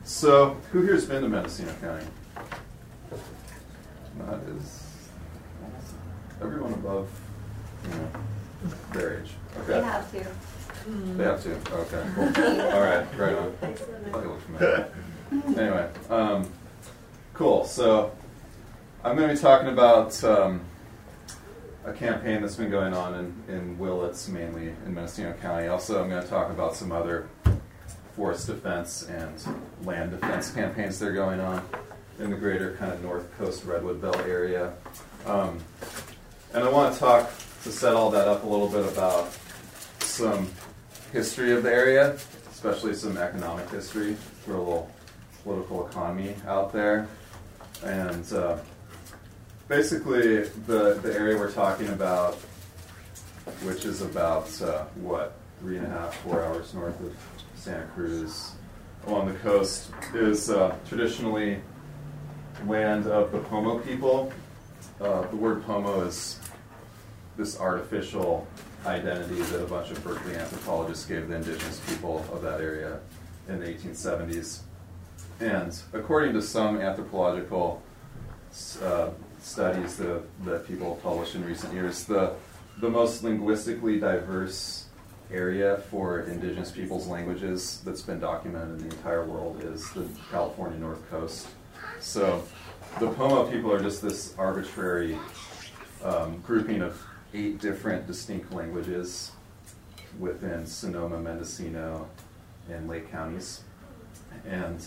So, who here's been to Mendocino County? That is everyone above, their age. Okay. They have to. They have to. Okay. Cool. All right. Right on. They look familiar. Anyway, cool. So, I'm going to be talking about a campaign that's been going on in Willits, mainly in Mendocino County. Also, I'm going to talk about some other forest defense and land defense campaigns that are going on in the greater kind of North Coast Redwood Belt area. And I want to talk, to set all that up, a little bit about some history of the area, especially some economic history, for a little political economy out there. And basically, the area we're talking about, which is about, 3.5, 4 hours north of Santa Cruz along the coast, is traditionally land of the Pomo people. The word Pomo is this artificial identity that a bunch of Berkeley anthropologists gave the indigenous people of that area in the 1870s. And according to some anthropological studies that people have published in recent years, the most linguistically diverse area for indigenous people's languages that's been documented in the entire world is the California North Coast. So the Pomo people are just this arbitrary grouping of 8 different distinct languages within Sonoma, Mendocino, and Lake counties. And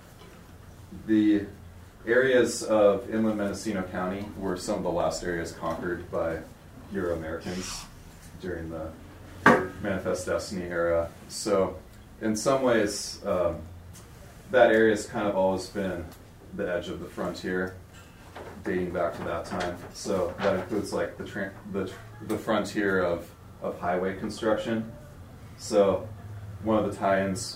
the areas of inland Mendocino County were some of the last areas conquered by Euro-Americans during the Manifest Destiny era. So in some ways, that area has kind of always been the edge of the frontier, dating back to that time. So that includes like the frontier of highway construction. So one of the tie-ins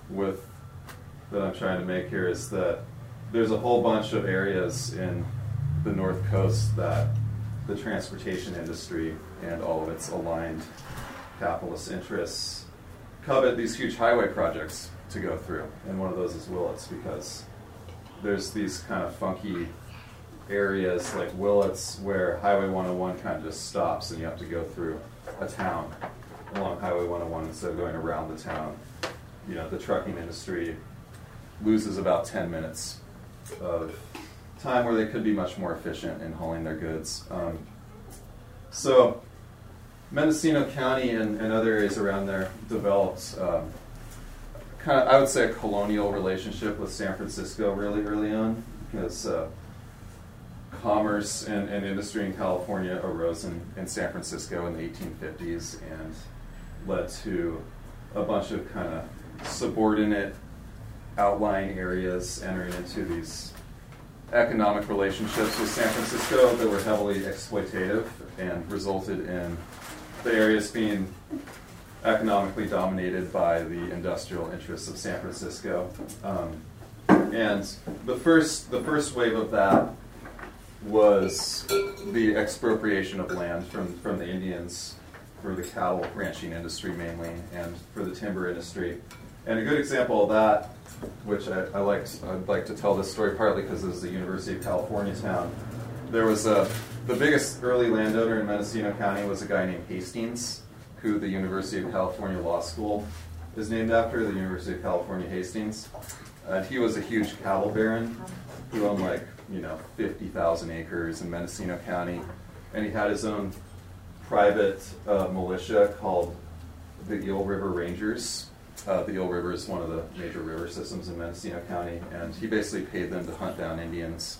that I'm trying to make here is that there's a whole bunch of areas in the North Coast that the transportation industry and all of its aligned capitalist interests covet these huge highway projects to go through. And one of those is Willits, because there's these kind of funky areas like Willits where Highway 101 kind of just stops and you have to go through a town along Highway 101 instead of going around the town. The trucking industry loses about 10 minutes of time where they could be much more efficient in hauling their goods. So Mendocino County and other areas around there developed kind of, I would say, a colonial relationship with San Francisco really early on, because commerce and industry in California arose in San Francisco in the 1850s and led to a bunch of kind of subordinate outlying areas entering into these economic relationships with San Francisco that were heavily exploitative and resulted in the areas being economically dominated by the industrial interests of San Francisco. And the first wave of that was the expropriation of land from the Indians for the cattle ranching industry mainly, and for the timber industry. And a good example of that, which I'd like to tell this story partly because this is the University of California town. There was the biggest early landowner in Mendocino County was a guy named Hastings, who the University of California Law School is named after, the University of California Hastings. And he was a huge cattle baron who owned 50,000 acres in Mendocino County. And he had his own private militia called the Eel River Rangers. The Eel River is one of the major river systems in Mendocino County, and he basically paid them to hunt down Indians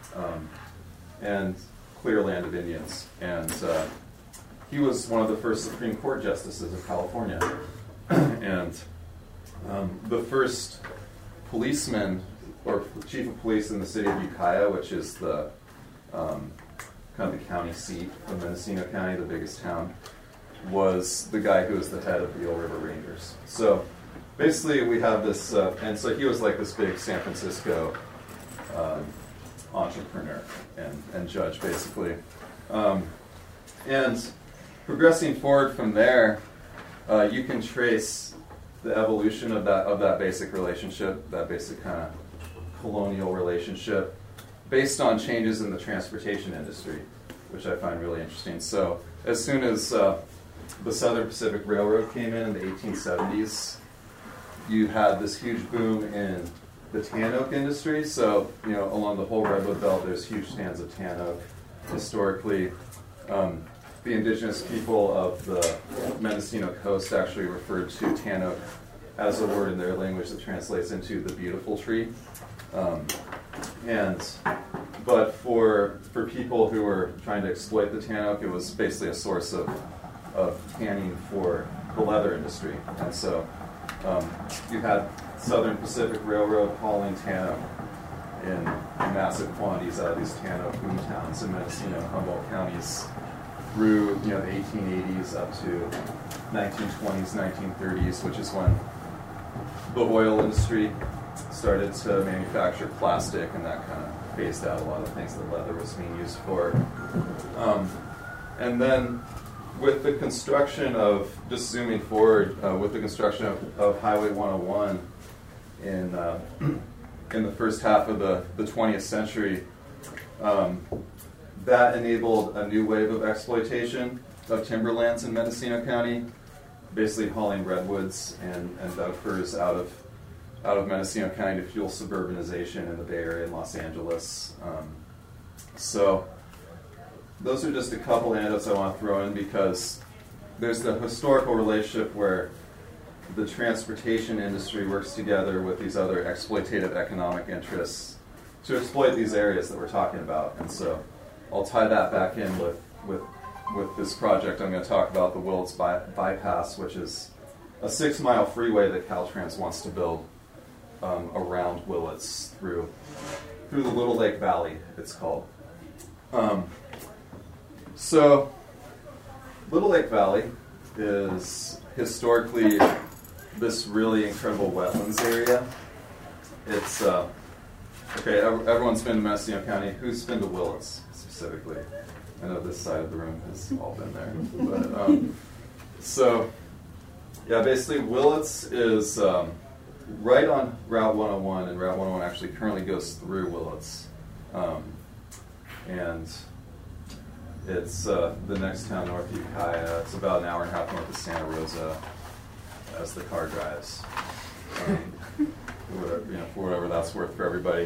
and clear land of Indians. And he was one of the first Supreme Court justices of California. And the first policeman, or chief of police in the city of Ukiah, which is the kind of the county seat of Mendocino County, the biggest town, was the guy who was the head of the Eel River Rangers. So basically we have this, and so he was like this big San Francisco entrepreneur and judge, basically. And progressing forward from there, you can trace the evolution of that basic relationship, that basic kind of colonial relationship, based on changes in the transportation industry, which I find really interesting. So as soon as the Southern Pacific Railroad came in the 1870s, you had this huge boom in the tan oak industry. So, along the whole Redwood Belt, there's huge stands of tan oak. Historically, the indigenous people of the Mendocino coast actually referred to tan oak as a word in their language that translates into the beautiful tree. But for people who were trying to exploit the tan oak, it was basically a source of tanning for the leather industry. And so you had Southern Pacific Railroad hauling tan oak in massive quantities out of these tan oak boom towns in Mendocino and Humboldt counties through the 1880s up to 1920s, 1930s, which is when the oil industry started to manufacture plastic, and that kind of phased out a lot of things that leather was being used for. And then with the construction of, just zooming forward, with the construction of Highway 101 in the first half of the 20th century, that enabled a new wave of exploitation of timberlands in Mendocino County, basically hauling redwoods and Doug firs out of Mendocino County to fuel suburbanization in the Bay Area and Los Angeles. So those are just a couple anecdotes I want to throw in, because there's the historical relationship where the transportation industry works together with these other exploitative economic interests to exploit these areas that we're talking about. And so I'll tie that back in with this project. I'm going to talk about the Willits Bypass, which is a 6-mile freeway that Caltrans wants to build around Willits through the Little Lake Valley, it's called. So Little Lake Valley is historically this really incredible wetlands area. It's okay. Everyone's been to Mendocino County. Who's been to Willits specifically? I know this side of the room has all been there. But so yeah, basically Willits is right on Route 101, and Route 101 actually currently goes through Willits, and it's the next town north of Ukiah. It's about an hour and a half north of Santa Rosa as the car drives. For whatever that's worth for everybody.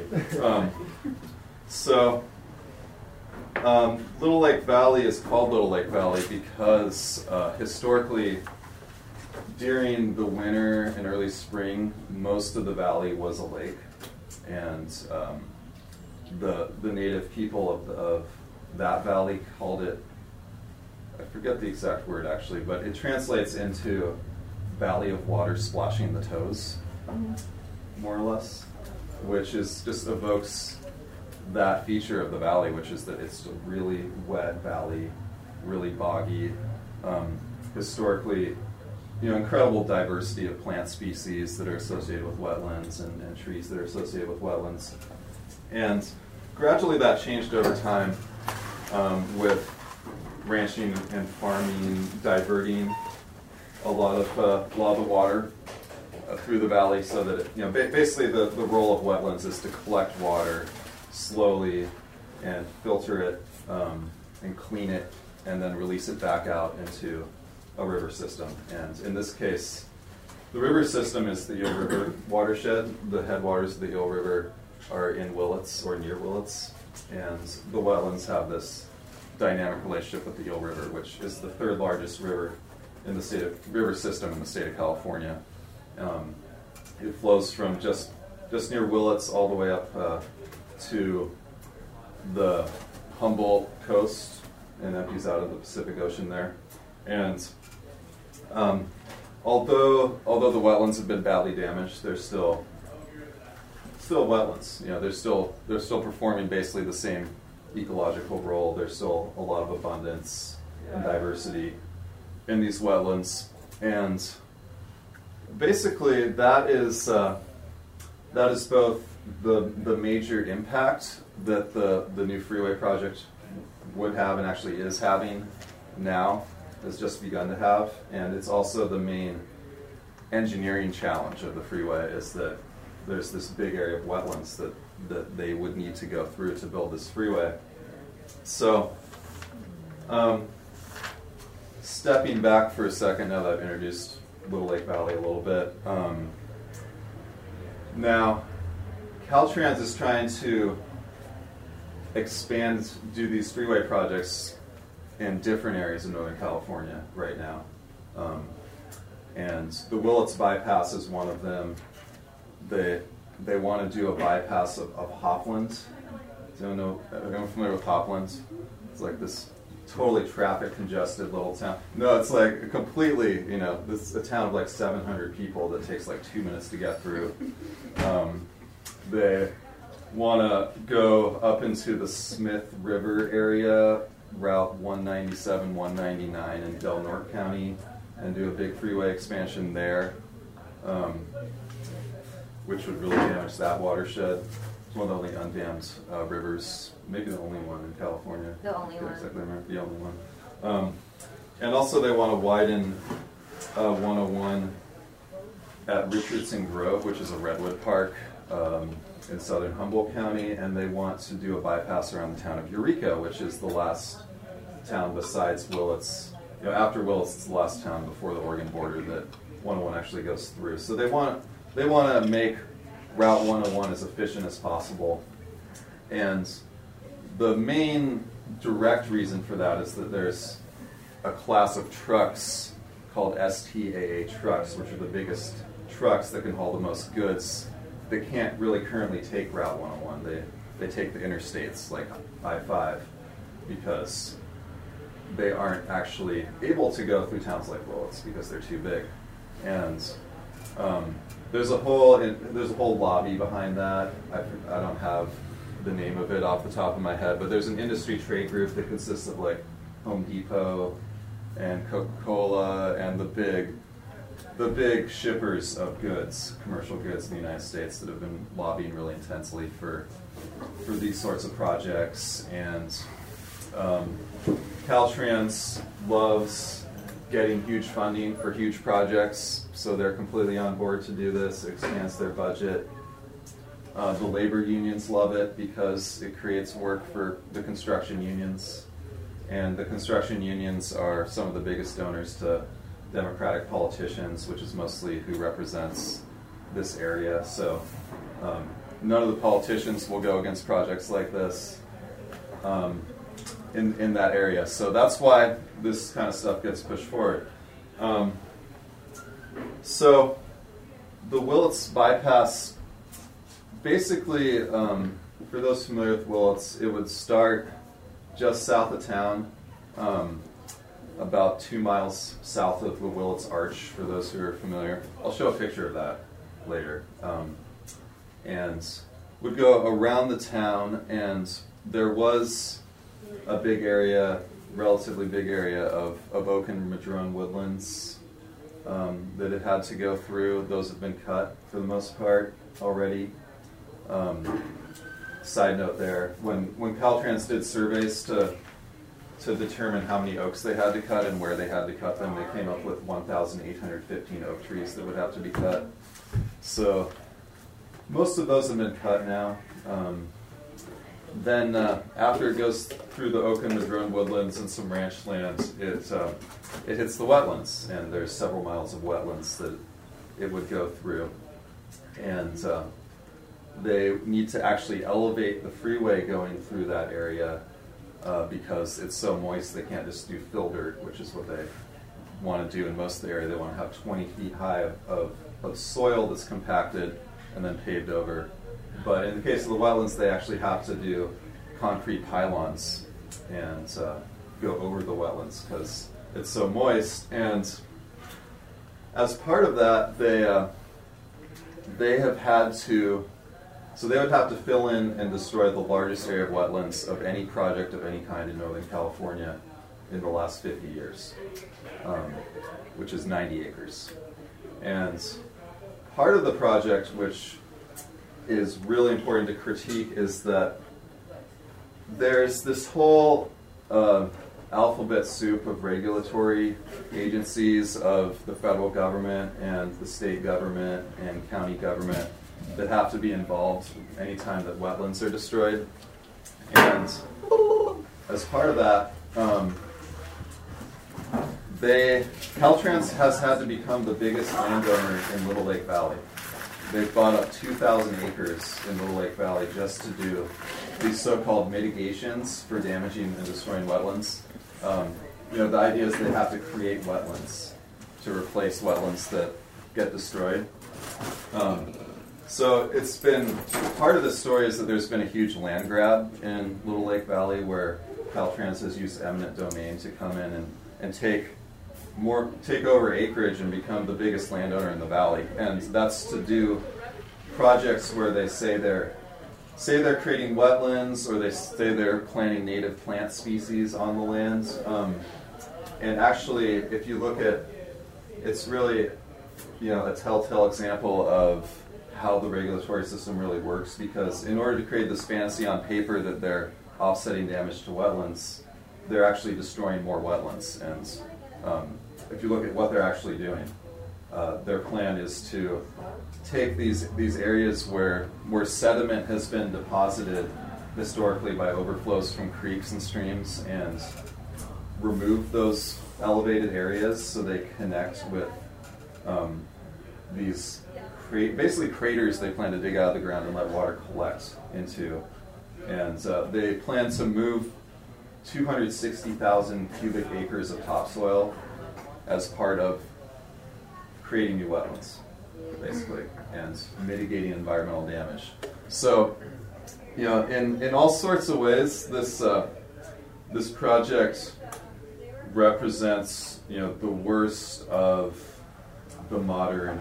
Little Lake Valley is called Little Lake Valley because historically, during the winter and early spring, most of the valley was a lake, and the native people of that valley called it, I forget the exact word actually, but it translates into valley of water splashing the toes, more or less, which is just evokes that feature of the valley, which is that it's a really wet valley, really boggy, historically, incredible diversity of plant species that are associated with wetlands and trees that are associated with wetlands. And gradually that changed over time with ranching and farming diverting a lot of the water through the valley, so that basically the role of wetlands is to collect water slowly and filter it and clean it and then release it back out into a river system. And in this case, the river system is the Eel River watershed. The headwaters of the Eel River are in Willits or near Willits, and the wetlands have this dynamic relationship with the Eel River, which is the third largest river in the river system in the state of California. It flows from just near Willits all the way up to the Humboldt coast and empties out of the Pacific Ocean there. And although the wetlands have been badly damaged, they're still wetlands. They're still performing basically the same ecological role. There's still a lot of abundance and diversity in these wetlands, and basically that is both the major impact that the new freeway project would have and actually is having now, has just begun to have, and it's also the main engineering challenge of the freeway is that there's this big area of wetlands that they would need to go through to build this freeway. So, stepping back for a second now that I've introduced Little Lake Valley a little bit. Now, Caltrans is trying to do these freeway projects in different areas of Northern California right now. And the Willits bypass is one of them. They want to do a bypass of Hopland. Anyone familiar with Hopland? It's like this totally traffic congested little town. No, it's like completely, this is a town of like 700 people that takes like 2 minutes to get through. They want to go up into the Smith River area, Route 197, 199 in Del Norte County, and do a big freeway expansion there, which would really damage that watershed. It's one of the only undammed rivers, maybe the only one in California. The only one. Exactly, the only one. And also they want to widen 101 at Richardson Grove, which is a redwood park in southern Humboldt County, and they want to do a bypass around the town of Eureka, which is the last town besides Willits. After Willits, it's the last town before the Oregon border that 101 actually goes through. So they want to make Route 101 as efficient as possible. And the main direct reason for that is that there's a class of trucks called STAA trucks, which are the biggest trucks that can haul the most goods. They can't really currently take Route 101. They take the interstates like I-5 because they aren't actually able to go through towns like Willits because they're too big. And there's a whole lobby behind that. I don't have the name of it off the top of my head, but there's an industry trade group that consists of like Home Depot and Coca-Cola and the big shippers of goods, commercial goods in the United States that have been lobbying really intensely for these sorts of projects. And Caltrans loves getting huge funding for huge projects, so they're completely on board to do this. It expands their budget. The labor unions love it because it creates work for the construction unions, and the construction unions are some of the biggest donors to Democratic politicians, which is mostly who represents this area. So none of the politicians will go against projects like this in that area. So that's why this kind of stuff gets pushed forward. So the Willits bypass, basically, for those familiar with Willits, it would start just south of town, about 2 miles south of the Willits Arch, for those who are familiar. I'll show a picture of that later. And would go around the town, and there was a big area, relatively big area of oak and madrone woodlands that it had to go through. Those have been cut for the most part already. Side note there, when Caltrans did surveys to determine how many oaks they had to cut and where they had to cut them, they came up with 1,815 oak trees that would have to be cut. So most of those have been cut now. Then after it goes through the oak and madrone woodlands and some ranch land, it hits the wetlands, and there's several miles of wetlands that it would go through. And they need to actually elevate the freeway going through that area because it's so moist they can't just do fill dirt, which is what they want to do in most of the area. They want to have 20 feet high of soil that's compacted and then paved over. But in the case of the wetlands, they actually have to do concrete pylons and go over the wetlands because it's so moist. And as part of that, they have had to, so they would have to fill in and destroy the largest area of wetlands of any project of any kind in Northern California in the last 50 years, which is 90 acres. And part of the project, which is really important to critique, is that there's this whole alphabet soup of regulatory agencies of the federal government and the state government and county government that have to be involved anytime that wetlands are destroyed. And as part of that, Caltrans has had to become the biggest landowner in Little Lake Valley. They've bought up 2,000 acres in Little Lake Valley just to do these so-called mitigations for damaging and destroying wetlands. The idea is they have to create wetlands to replace wetlands that get destroyed. So it's been, part of the story is that there's been a huge land grab in Little Lake Valley where Caltrans has used eminent domain to come in and take over acreage and become the biggest landowner in the valley. And that's to do projects where they say they're creating wetlands, or they say they're planting native plant species on the land. And actually, if you look at, it's really, a telltale example of how the regulatory system really works, because in order to create this fantasy on paper that they're offsetting damage to wetlands, they're actually destroying more wetlands. And if you look at what they're actually doing, their plan is to take these areas where sediment has been deposited historically by overflows from creeks and streams, and remove those elevated areas so they connect with these basically craters they plan to dig out of the ground and let water collect into. And they plan to move 260,000 cubic acres of topsoil as part of creating new wetlands, basically, and mitigating environmental damage. So, in all sorts of ways, this project represents, the worst of the modern,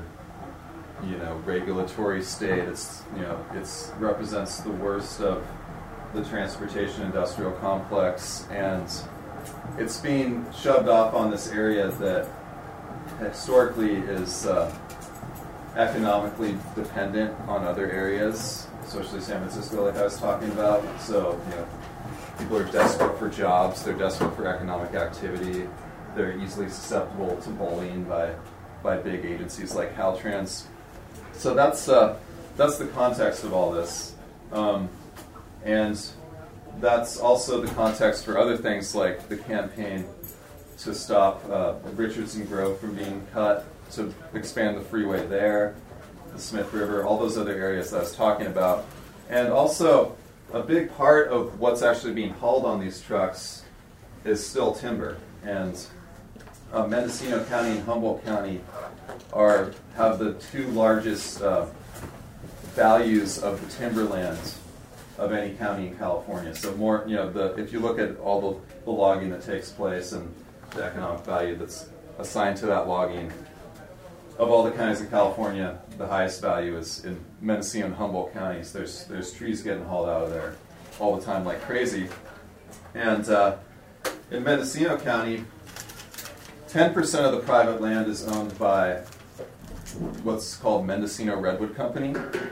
regulatory state. It's represents the worst of the transportation industrial complex, and it's being shoved off on this area that historically is economically dependent on other areas, especially San Francisco, like I was talking about. So, people are desperate for jobs, they're desperate for economic activity, they're easily susceptible to bullying by big agencies like Caltrans. So that's the context of all this. And that's also the context for other things like the campaign to stop Richardson Grove from being cut, to expand the freeway there, the Smith River, all those other areas that I was talking about. And also, a big part of what's actually being hauled on these trucks is still timber. And Mendocino County and Humboldt County have the two largest values of the timberland of any county in California. So more, if you look at all the logging that takes place and the economic value that's assigned to that logging, of all the counties in California, the highest value is in Mendocino and Humboldt counties. There's trees getting hauled out of there all the time like crazy. And in Mendocino County, 10% of the private land is owned by what's called Mendocino Redwood Company,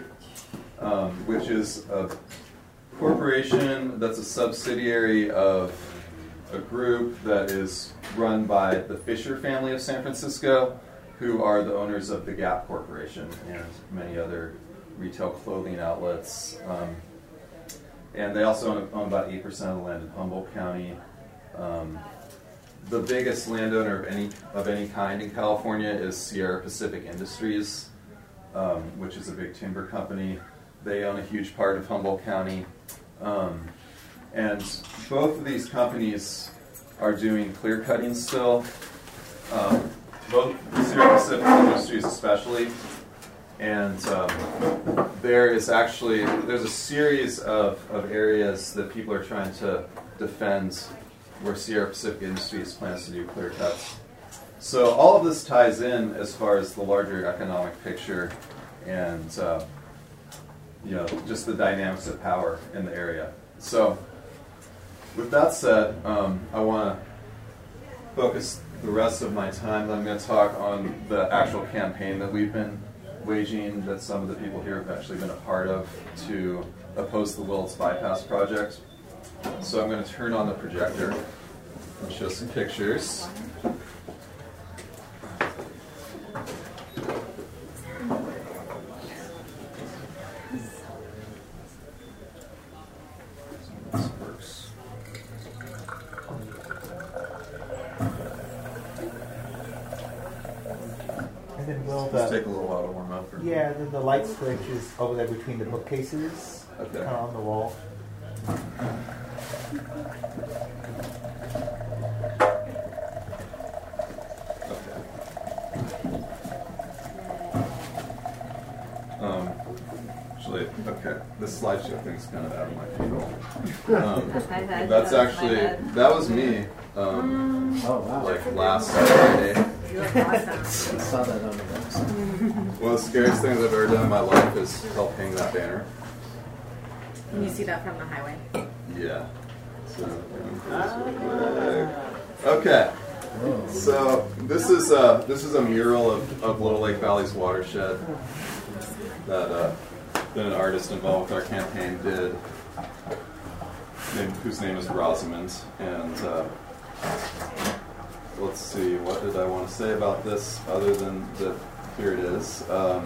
which is a corporation that's a subsidiary of a group that is run by the Fisher family of San Francisco, who are the owners of the Gap Corporation and many other retail clothing outlets. And they also own about 8% of the land in Humboldt County. The biggest landowner of any kind in California is Sierra Pacific Industries, which is a big timber company. They own a huge part of Humboldt County. And both of these companies are doing clear cutting still. Both Sierra Pacific Industries especially. And there's a series of areas that people are trying to defend where Sierra Pacific Industries plans to do clear cuts. So all of this ties in as far as the larger economic picture and just the dynamics of power in the area. So with that said, I want to focus the rest of my time. I'm going to talk on the actual campaign that we've been waging, that some of the people here have actually been a part of, to oppose the Willetts Bypass project. So I'm going to turn on the projector. I'll show some pictures. This works. And then will Just take a little while to warm up. yeah, then the light switch is over there between the bookcases, Okay. kind of on the wall. Actually, okay, this slideshow thing's kind of out of my control. That's actually, that was me, Oh, wow. like last Friday. You look awesome. I saw that on the website. One of the scariest things I've ever done in my life is help hang that banner. Can you see that from the highway? Yeah. So, okay. So this is a mural of Little Lake Valley's watershed that an artist involved with our campaign did, whose name is Rosamond. And let's see, what did I want to say about this other than that? Here it is.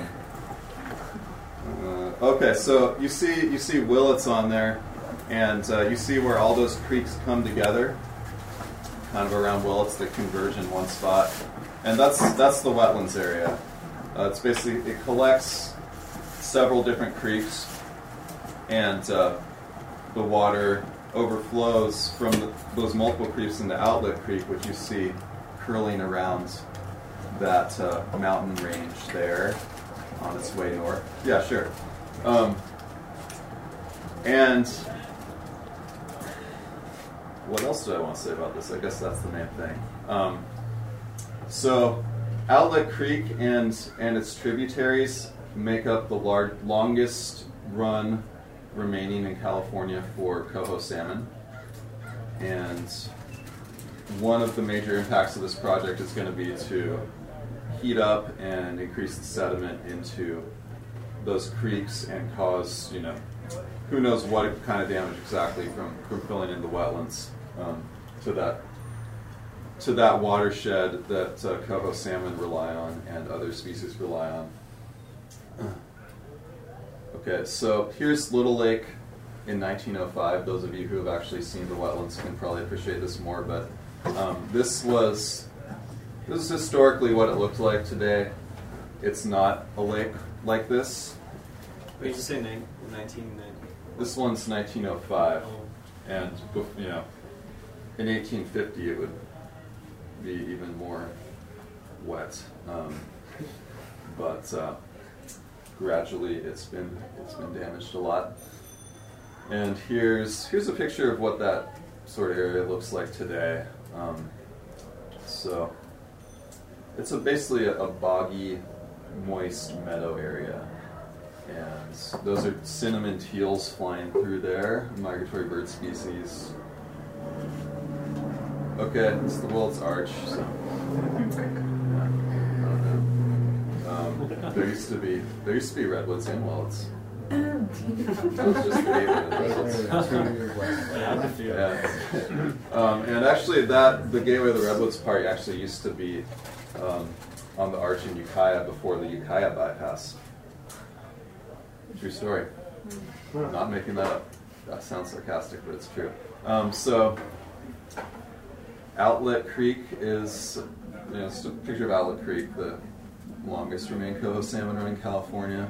Okay, so you see Willits on there, and you see where all those creeks come together, kind of around Willits that converge in one spot, and that's the wetlands area. It's basically, it collects several different creeks, and the water overflows from those multiple creeks into Outlet Creek, which you see curling around that mountain range there on its way north. Yeah, sure. And what else do I want to say about this? I guess that's the main thing. So Outlet Creek and its tributaries make up the longest run remaining in California for coho salmon. And one of the major impacts of this project is going to be to heat up and increase the sediment into those creeks and cause, who knows what kind of damage exactly from filling in the wetlands to that watershed that coho salmon rely on and other species rely on. Okay, so here's Little Lake in 1905. Those of you who have actually seen the wetlands can probably appreciate this more, but this is historically what it looked like. Today, it's not a lake like this. Wait, you say 1990? This one's 1905, and in 1850 it would be even more wet. But gradually it's been damaged a lot. And here's a picture of what that sort of area looks like today. So it's basically a boggy, moist meadow area. And those are cinnamon teals flying through there, a migratory bird species. Okay, it's the Willits Arch. So, yeah, I don't know. There used to be redwoods and Willits. That was just the gateway to the redwoods. Yeah. And actually, the gateway of the redwoods part actually used to be on the arch in Ukiah before the Ukiah bypass. True story. I'm not making that up. That sounds sarcastic, but it's true. So, Outlet Creek is, just a picture of Outlet Creek, the longest remaining coho salmon run in California.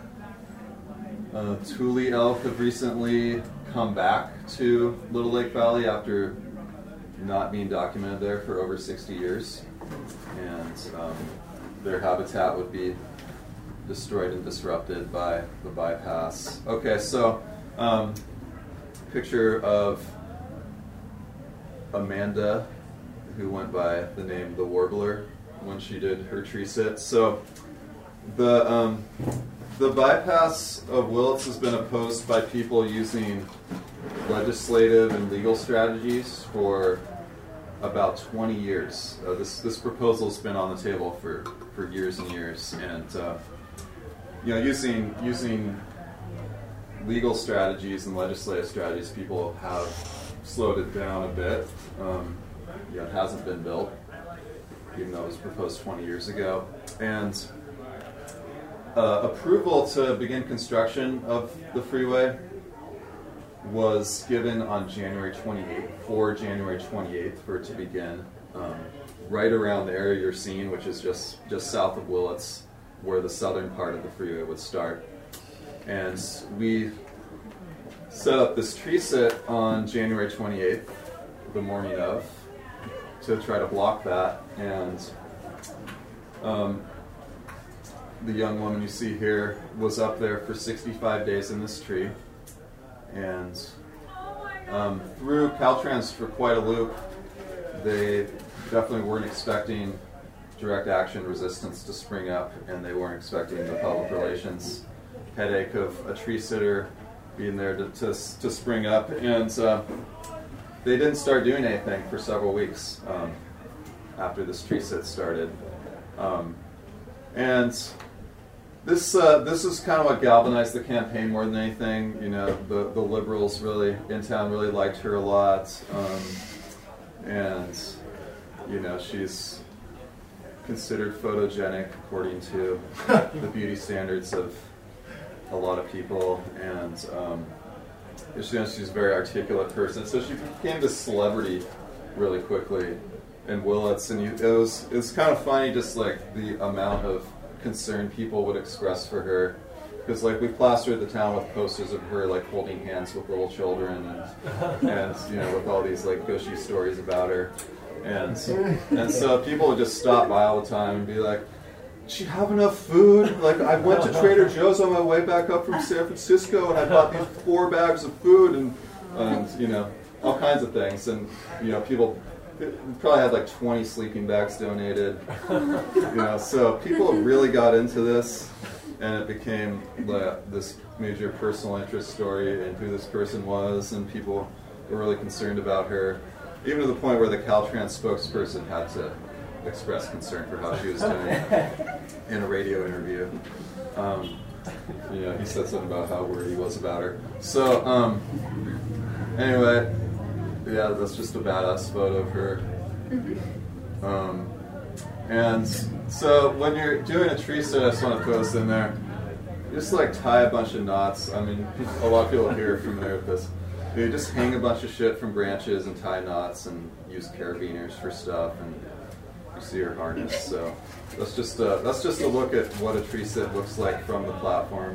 Tule elk have recently come back to Little Lake Valley after not being documented there for over 60 years. And their habitat would be destroyed and disrupted by the bypass. Okay, so picture of Amanda, who went by the name The Warbler when she did her tree sit. So the bypass of Willits has been opposed by people using legislative and legal strategies for about 20 years. This proposal's been on the table for years and years, and using legal strategies and legislative strategies, people have slowed it down a bit. it hasn't been built, even though it was proposed 20 years ago. And approval to begin construction of the freeway was given on January 28th, for January 28th for it to begin, right around the area you're seeing, which is just south of Willits, where the southern part of the freeway would start. And we set up this tree sit on January 28th, the morning of, to try to block that. And the young woman you see here was up there for 65 days in this tree. And through Caltrans for quite a loop. They definitely weren't expecting direct action resistance to spring up, and they weren't expecting the public relations headache of a tree sitter being there to spring up. And they didn't start doing anything for several weeks after this tree sit started. And this is kind of what galvanized the campaign more than anything. You know, the liberals really in town really liked her a lot, and you know, she's considered photogenic according to the beauty standards of a lot of people, and she's a very articulate person. So she became this celebrity really quickly in Willits, and it was kind of funny, just like the amount of concern people would express for her, because like we plastered the town with posters of her like holding hands with little children, and you know, with all these like gushy stories about her, and so people would just stop by all the time and be like, "Did she have enough food? Like, I went to Trader Joe's on my way back up from San Francisco, and I bought these 4 bags of food," and you know, all kinds of things. And you know, people probably had like 20 sleeping bags donated. You know, so people really got into this, and it became this major personal interest story in who this person was, and people were really concerned about her, even to the point where the Caltrans spokesperson had to express concern for how she was doing in a radio interview. You know, he said something about how worried he was about her. So anyway, yeah, that's just a badass photo of her. And so when you're doing a tree sit, I just want to throw this in there. You just like tie a bunch of knots. I mean, a lot of people here are familiar with this. You just hang a bunch of shit from branches and tie knots and use carabiners for stuff, and you see her harness. So that's just a look at what a tree sit looks like from the platform.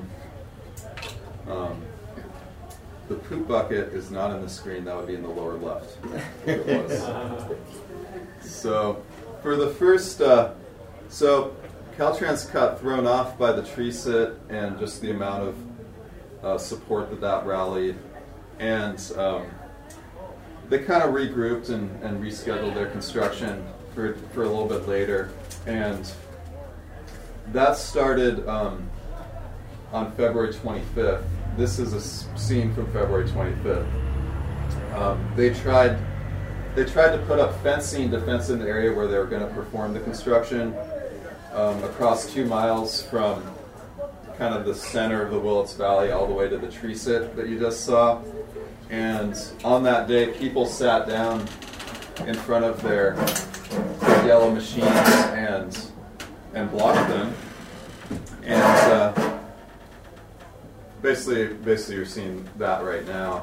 The poop bucket is not in the screen. That would be in the lower left. It was. So for the first, so Caltrans got thrown off by the tree sit and just the amount of support that rallied. And they kind of regrouped and rescheduled their construction for a little bit later. And that started on February 25th. This is a scene from February 25th. They tried to put up fencing to fence in the area where they were going to perform the construction across 2 miles from kind of the center of the Willits Valley all the way to the tree sit that you just saw. And on that day, people sat down in front of their yellow machines and blocked them. And basically, you're seeing that right now.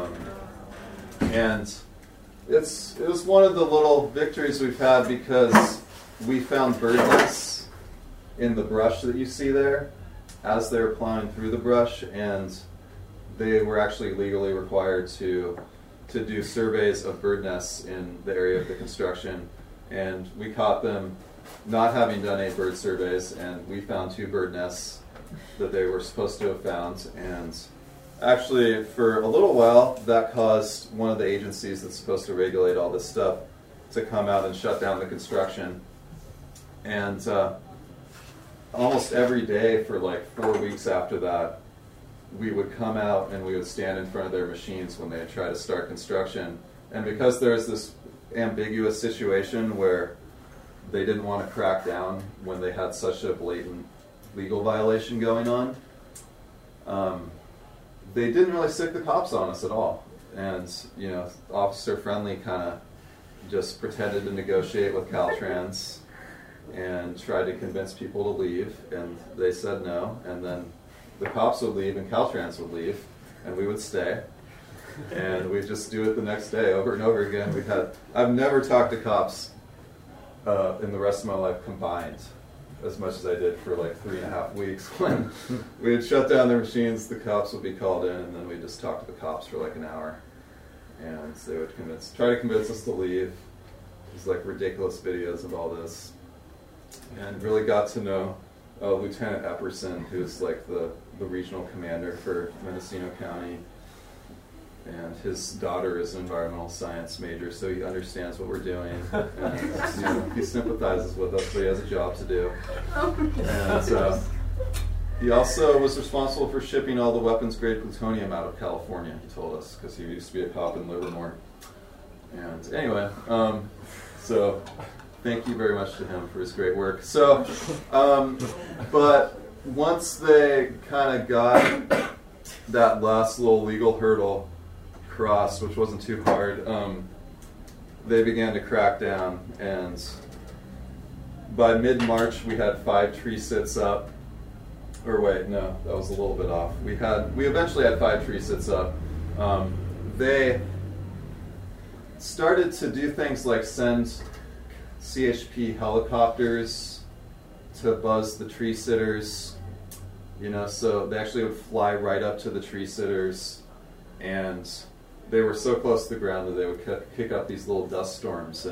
And it was one of the little victories we've had, because we found bird nests in the brush that you see there as they were plowing through the brush, and they were actually legally required to do surveys of bird nests in the area of the construction, and we caught them not having done any bird surveys, and we found 2 bird nests that they were supposed to have found. And actually, for a little while, that caused one of the agencies that's supposed to regulate all this stuff to come out and shut down the construction. And almost every day for like 4 weeks after that, we would come out and we would stand in front of their machines when they would try to start construction. And because there's this ambiguous situation where they didn't want to crack down when they had such a blatant legal violation going on, they didn't really stick the cops on us at all. And, you know, officer-friendly kind of just pretended to negotiate with Caltrans and tried to convince people to leave, and they said no, and then the cops would leave and Caltrans would leave, and we would stay, and we'd just do it the next day over and over again. I've never talked to cops in the rest of my life combined as much as I did for like 3.5 weeks. When we would shut down their machines, the cops would be called in, and then we'd just talk to the cops for like an hour, and they would try to convince us to leave. There's like ridiculous videos of all this, and really got to know Lieutenant Epperson, who's like the regional commander for Mendocino County, and his daughter is an environmental science major, so he understands what we're doing, and he sympathizes with us, but he has a job to do. And he also was responsible for shipping all the weapons-grade plutonium out of California, he told us, because he used to be a cop in Livermore. And anyway, so thank you very much to him for his great work. So, but once they kind of got that last little legal hurdle crossed, which wasn't too hard, they began to crack down, and by mid-March we had 5 tree sits up. Or wait, no, that was a little bit off. We eventually had 5 tree sits up. They started to do things like send CHP helicopters to buzz the tree sitters, so they actually would fly right up to the tree sitters, and they were so close to the ground that they would kick up these little dust storms,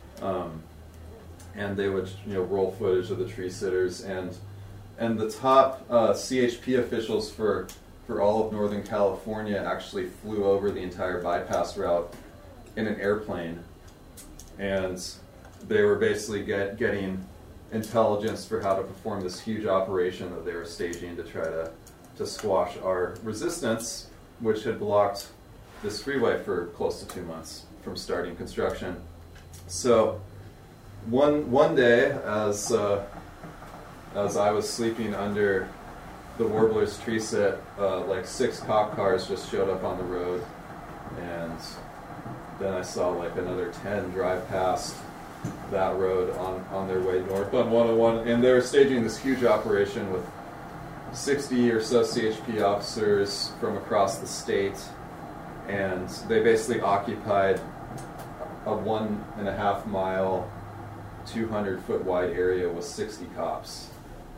and they would roll footage of the tree sitters, and the top CHP officials for all of Northern California actually flew over the entire bypass route in an airplane, and they were basically getting intelligence for how to perform this huge operation that they were staging to try to squash our resistance, which had blocked this freeway for close to 2 months from starting construction. So one day, as I was sleeping under the Warblers tree sit, like 6 cop cars just showed up on the road, and then I saw like another 10 drive past that road on their way north on 101, and they were staging this huge operation with 60 or so CHP officers from across the state, and they basically occupied a 1.5 mile, 200-foot wide area with 60 cops.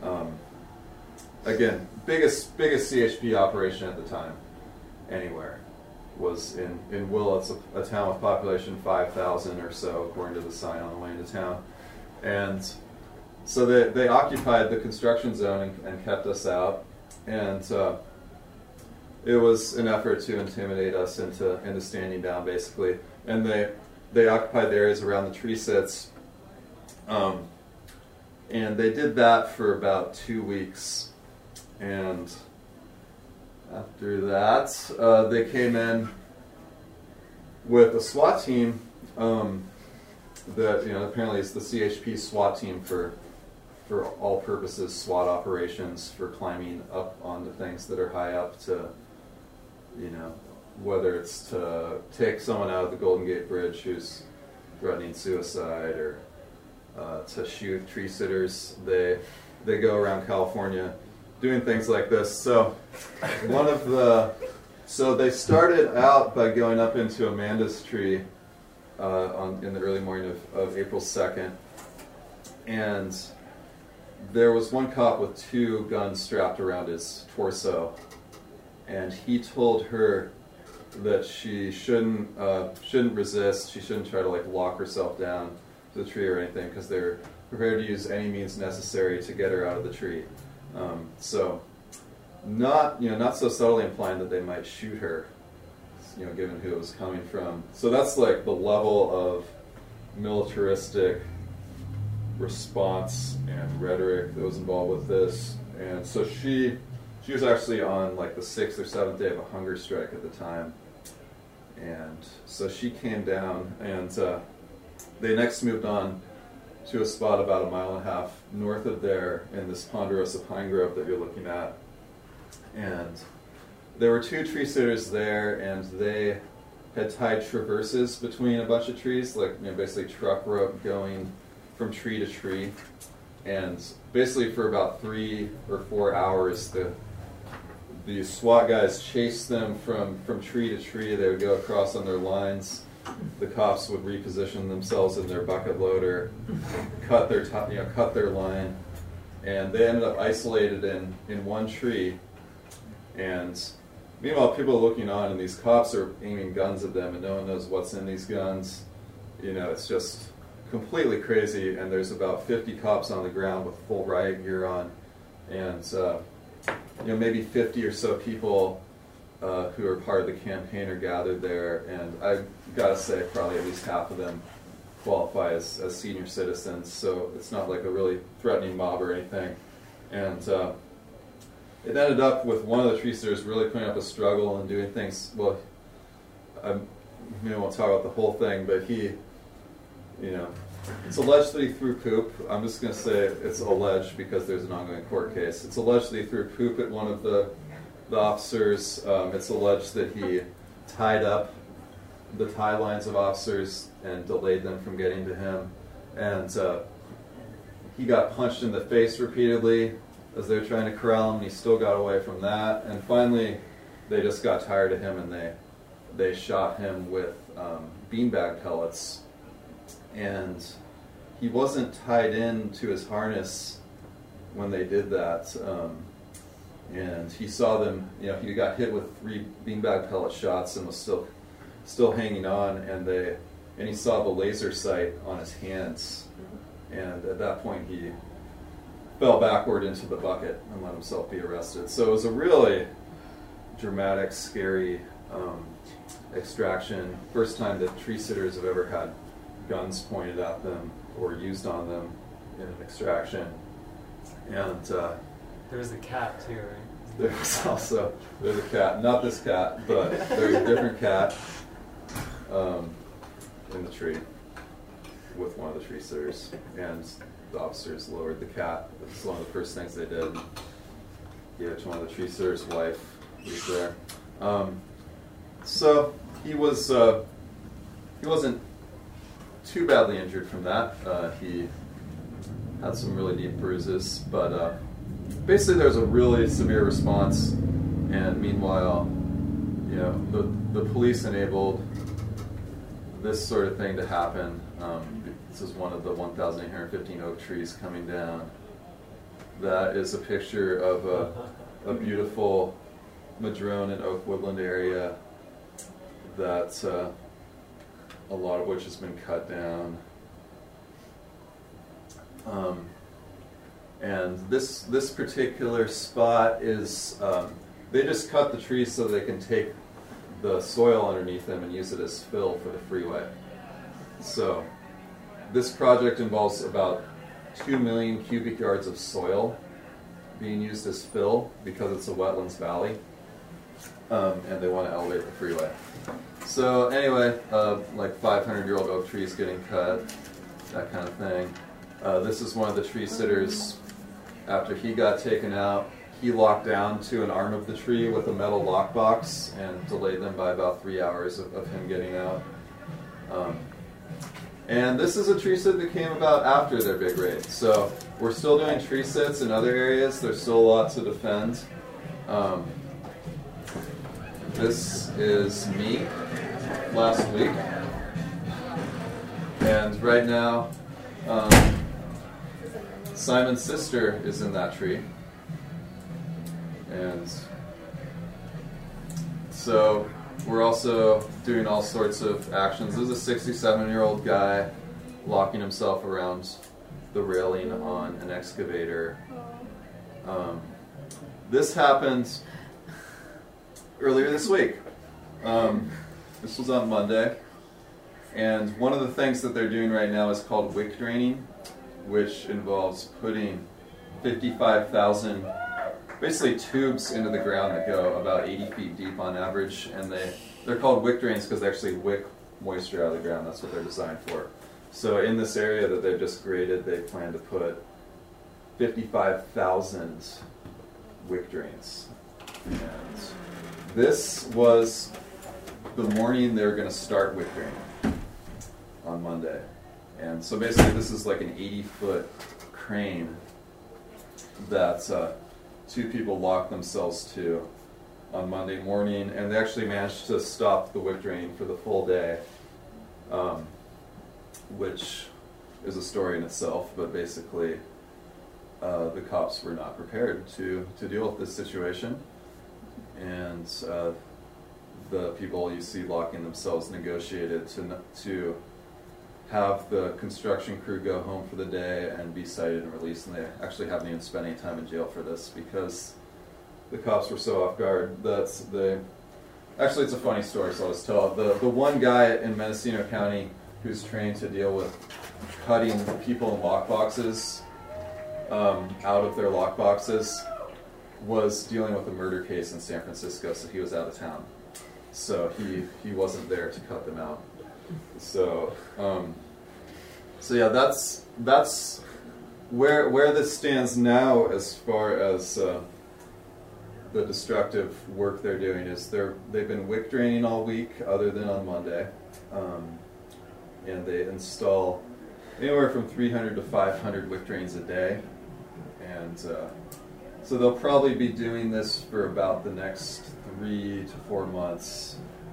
Again, biggest CHP operation at the time anywhere was in Willits, a town with population 5,000 or so, according to the sign on the way into town. And so they occupied the construction zone and kept us out, and it was an effort to intimidate us into standing down, basically. And they occupied the areas around the tree sits, and they did that for about 2 weeks. And after that, they came in with a SWAT team that apparently is the CHP SWAT team for all purposes SWAT operations, for climbing up onto things that are high up to, whether it's to take someone out of the Golden Gate Bridge who's threatening suicide, or to shoot tree sitters. They go around California doing things like this. So so they started out by going up into Amanda's tree in the early morning of April 2nd, and there was one cop with 2 guns strapped around his torso, and he told her that she shouldn't resist. She shouldn't try to lock herself down to the tree or anything, because they're prepared to use any means necessary to get her out of the tree. So not so subtly implying that they might shoot her, given who it was coming from. So that's like the level of militaristic response and rhetoric that was involved with this. And so she was actually on like the 6th or 7th day of a hunger strike at the time. And so she came down, and they next moved on to a spot about 1.5 miles north of there in this ponderosa pine grove that you're looking at. And there were 2 tree sitters there, and they had tied traverses between a bunch of trees, like basically truck rope going from tree to tree. And basically for about 3 or 4 hours, the SWAT guys chased them from tree to tree. They would go across on their lines. The cops would reposition themselves in their bucket loader, cut their line, and they ended up isolated in one tree. And meanwhile, people are looking on, and these cops are aiming guns at them, and no one knows what's in these guns. It's just completely crazy. And there's about 50 cops on the ground with full riot gear on, and maybe 50 or so people who are part of the campaign are gathered there. And I gotta say, probably at least half of them qualify as senior citizens. So it's not like a really threatening mob or anything. And it ended up with one of the tree sitters really putting up a struggle and doing things. Well, I won't talk about the whole thing, but he, it's alleged that he threw poop. I'm just going to say it's alleged because there's an ongoing court case. It's alleged that he threw poop at one of the officers. It's alleged that he tied up the tie lines of officers and delayed them from getting to him. And he got punched in the face repeatedly as they were trying to corral him, and he still got away from that. And finally, they just got tired of him, and they shot him with beanbag pellets. And he wasn't tied in to his harness when they did that. And he saw them, he got hit with 3 beanbag pellet shots and was still hanging on, and he saw the laser sight on his hands. And at that point, he fell backward into the bucket and let himself be arrested. So it was a really dramatic, scary extraction. First time that tree sitters have ever had guns pointed at them or used on them in an extraction. And There was a cat too, right? there's a cat, not this cat, but there's a different cat in the tree with one of the tree sitters, and the officers lowered the cat. It's one of the first things they did. Gave it to one of the tree sitters' wife who was there. So he wasn't too badly injured from that. He had some really deep bruises, but basically there was a really severe response, and meanwhile, the police enabled this sort of thing to happen. This is one of the 1,815 oak trees coming down. That is a picture of a beautiful madrone and oak woodland area that a lot of which has been cut down. And this particular spot is, they just cut the trees so they can take the soil underneath them and use it as fill for the freeway. So this project involves about 2 million cubic yards of soil being used as fill because it's a wetlands valley, and they want to elevate the freeway. So anyway, like 500-year-old oak trees getting cut, that kind of thing. This is one of the tree sitters. After he got taken out, he locked down to an arm of the tree with a metal lockbox and delayed them by about 3 hours of him getting out. And this is a tree sit that came about after their big raid. So we're still doing tree sits in other areas. There's still a lot to defend. This is me last week. And right now, Simon's sister is in that tree. And so we're also doing all sorts of actions. This is a 67-year-old guy locking himself around the railing on an excavator. This happened earlier this week. This was on Monday. And one of the things that they're doing right now is called wick draining, which involves putting 55,000 basically tubes into the ground that go about 80 feet deep on average, and they're called wick drains because they actually wick moisture out of the ground. That's what they're designed for. So in this area that they've just graded, they plan to put 55,000 wick drains. And this was the morning they're going to start wick draining on Monday. And so basically this is like an 80-foot crane that two people locked themselves to on Monday morning, and they actually managed to stop the wick draining for the full day, which is a story in itself, but basically the cops were not prepared to deal with this situation, and the people you see locking themselves negotiated to have the construction crew go home for the day and be cited and released, and they actually haven't even spent any time in jail for this because the cops were so off guard that they... Actually, it's a funny story, so I'll just tell it. The one guy in Mendocino County who's trained to deal with cutting people in lockboxes out of their lockboxes was dealing with a murder case in San Francisco, so he was out of town. So he wasn't there to cut them out. So yeah, that's where this stands now as far as the destructive work they're doing. Is they've been wick draining all week, other than on Monday, and they install anywhere from 300 to 500 wick drains a day, and so they'll probably be doing this for about the next 3 to 4 months.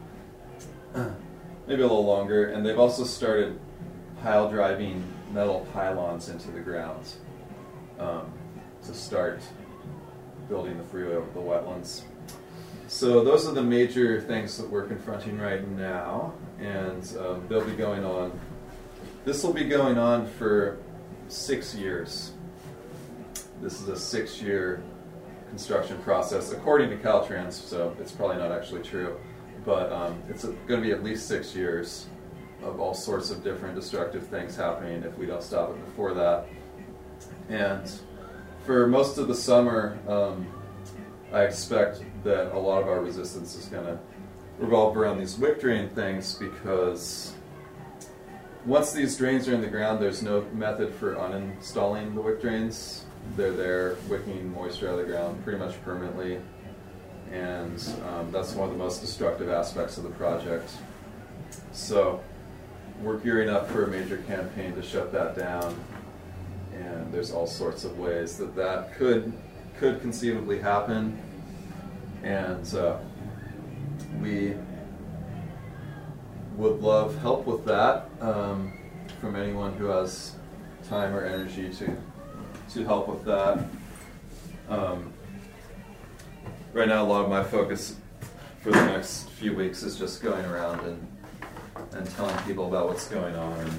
Maybe a little longer, and they've also started pile driving metal pylons into the ground to start building the freeway over the wetlands. So those are the major things that we're confronting right now, and they'll be going on. This will be going on for 6 years. This is a 6-year construction process, according to Caltrans, so it's probably not actually true. But it's going to be at least 6 years of all sorts of different destructive things happening if we don't stop it before that. And for most of the summer, I expect that a lot of our resistance is going to revolve around these wick drain things, because once these drains are in the ground, there's no method for uninstalling the wick drains. They're there wicking moisture out of the ground pretty much permanently. And that's one of the most destructive aspects of the project. So we're gearing up for a major campaign to shut that down, and there's all sorts of ways that could conceivably happen, and we would love help with that from anyone who has time or energy to help with that. Right now, a lot of my focus for the next few weeks is just going around and telling people about what's going on and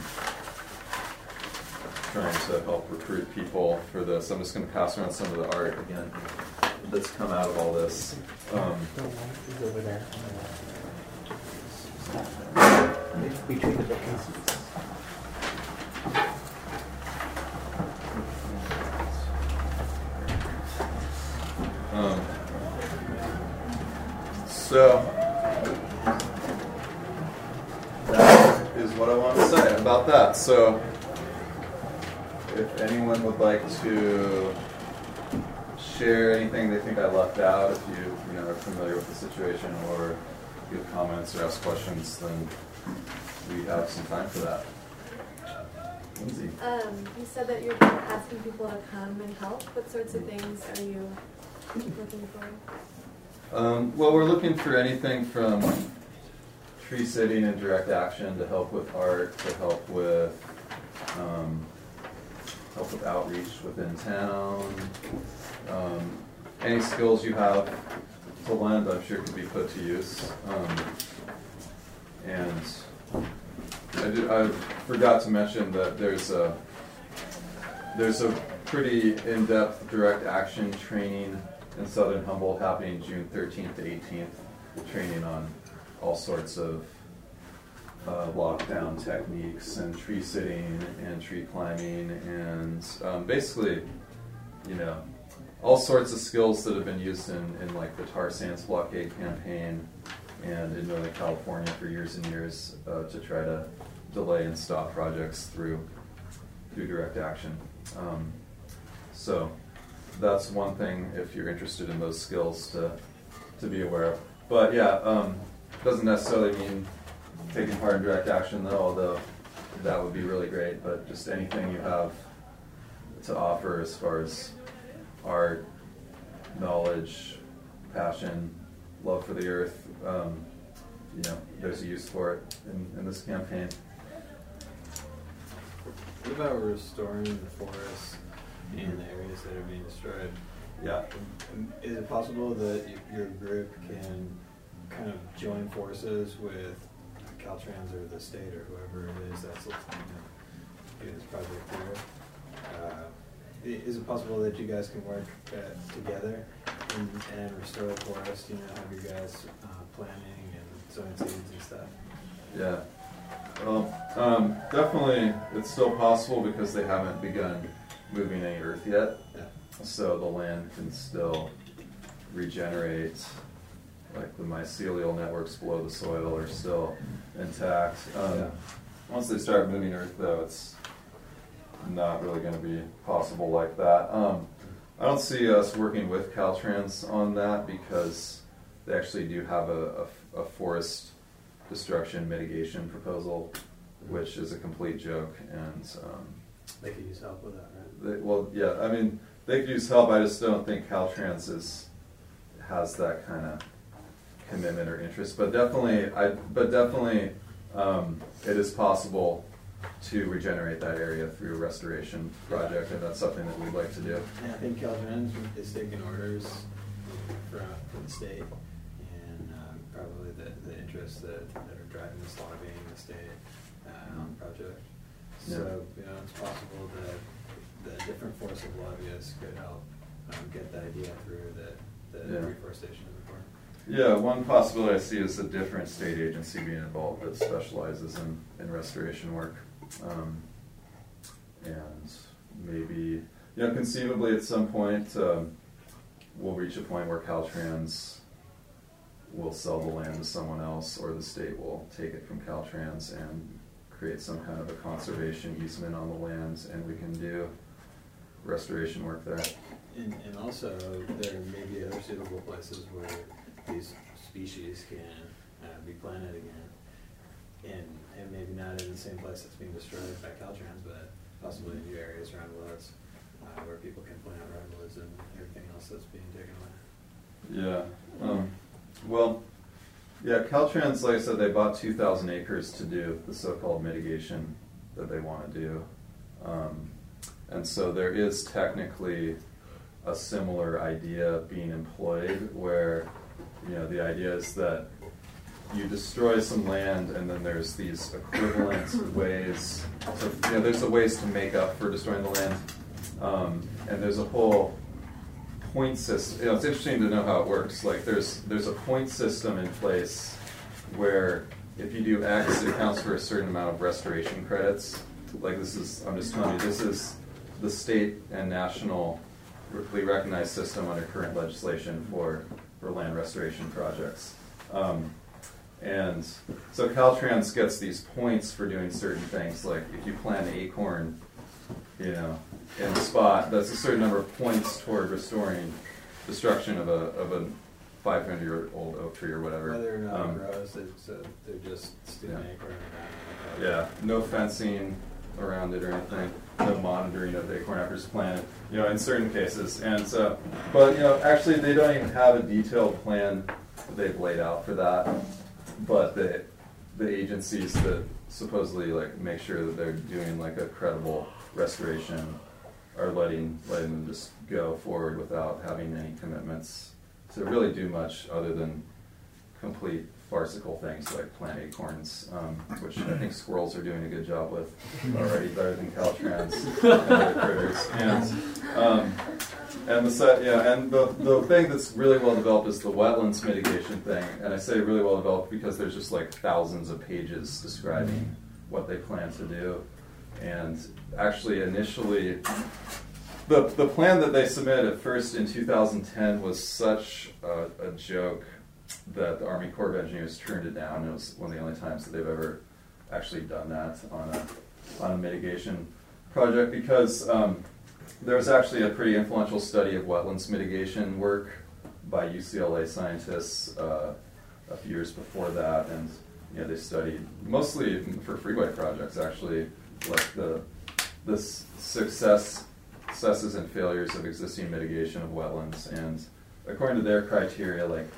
trying to help recruit people for this. I'm just going to pass around some of the art again that's come out of all this. The light is over there. It's between the bookcases. So that is what I want to say about that. So if anyone would like to share anything they think I left out, if you are familiar with the situation, or give comments or ask questions, then we have some time for that. Lindsay. You said that you're asking people to come and help. What sorts of things are you looking for? Well, we're looking for anything from tree sitting and direct action to help with art, to help with outreach within town. Any skills you have to lend, I'm sure, could be put to use. And I forgot to mention that there's a pretty in-depth direct action training in Southern Humboldt happening June 13th to 18th, training on all sorts of lockdown techniques and tree sitting and tree climbing and basically, all sorts of skills that have been used in like the tar sands blockade campaign and in Northern California for years and years to try to delay and stop projects through direct action. So that's one thing if you're interested in those skills to be aware of. But yeah, doesn't necessarily mean taking part in direct action though, although that would be really great, but just anything you have to offer as far as art, knowledge, passion, love for the earth, there's a use for it in this campaign. What about restoring the forests in the areas that are being destroyed? Yeah. Is it possible that your group can kind of join forces with Caltrans or the state or whoever it is that's looking to do this project here? Is it possible that you guys can work together and restore the forest? Have you guys planting and sowing seeds and stuff? Yeah. Well, definitely it's still possible because they haven't begun moving any earth yet. Yeah. So the land can still regenerate, like the mycelial networks below the soil are still intact. Once they start moving earth though, it's not really going to be possible like that. I don't see us working with Caltrans on that because they actually do have a forest destruction mitigation proposal, which is a complete joke, and They could use help with that, right? they could use help. I just don't think Caltrans has that kind of commitment or interest. But definitely, it is possible to regenerate that area through a restoration project, and that's something that we'd like to do. Yeah, I think Caltrans is taking orders from the state, and probably the interests that are driving this lobbying the state on the project. So it's possible that the different force of lobbyists could help get the idea through that reforestation is important. Yeah, one possibility I see is a different state agency being involved that specializes in restoration work. And maybe, conceivably at some point, we'll reach a point where Caltrans will sell the land to someone else, or the state will take it from Caltrans and create some kind of a conservation easement on the lands, and we can do restoration work there. And also, there may be other suitable places where these species can be planted again, and maybe not in the same place that's being destroyed by Caltrans, but possibly in new areas around woods where people can plant redwoods and everything else that's being taken away. Caltrans, like I said, they bought 2,000 acres to do the so-called mitigation that they want to do. And so there is technically a similar idea being employed where, the idea is that you destroy some land and then there's these equivalent ways. So, there's the ways to make up for destroying the land. And there's a whole point system. It's interesting to know how it works. Like there's a point system in place where if you do X, it counts for a certain amount of restoration credits. Like I'm just telling you, this is the state and national recognized system under current legislation for land restoration projects. And so Caltrans gets these points for doing certain things, like if you plant an acorn, in a spot, that's a certain number of points toward restoring destruction of a 500-year-old oak tree or whatever. Whether or not it grows, they're just sticking an acorn in the back. No fencing around it or anything, no monitoring of the acorn after it's planted, in certain cases. And so, but actually they don't even have a detailed plan that they've laid out for that. But the agencies that supposedly make sure that they're doing a credible restoration are letting them just go forward without having any commitments to really do much other than complete farcical things like plant acorns, which I think squirrels are doing a good job with already, better than Caltrans and other critters. And the thing that's really well developed is the wetlands mitigation thing. And I say really well developed because there's just thousands of pages describing what they plan to do. And actually, initially, the plan that they submitted at first in 2010 was such a joke that the Army Corps of Engineers turned it down. It was one of the only times that they've ever actually done that on a mitigation project, because there was actually a pretty influential study of wetlands mitigation work by UCLA scientists a few years before that, and they studied mostly for freeway projects actually, like the successes and failures of existing mitigation of wetlands, and according to their criteria, like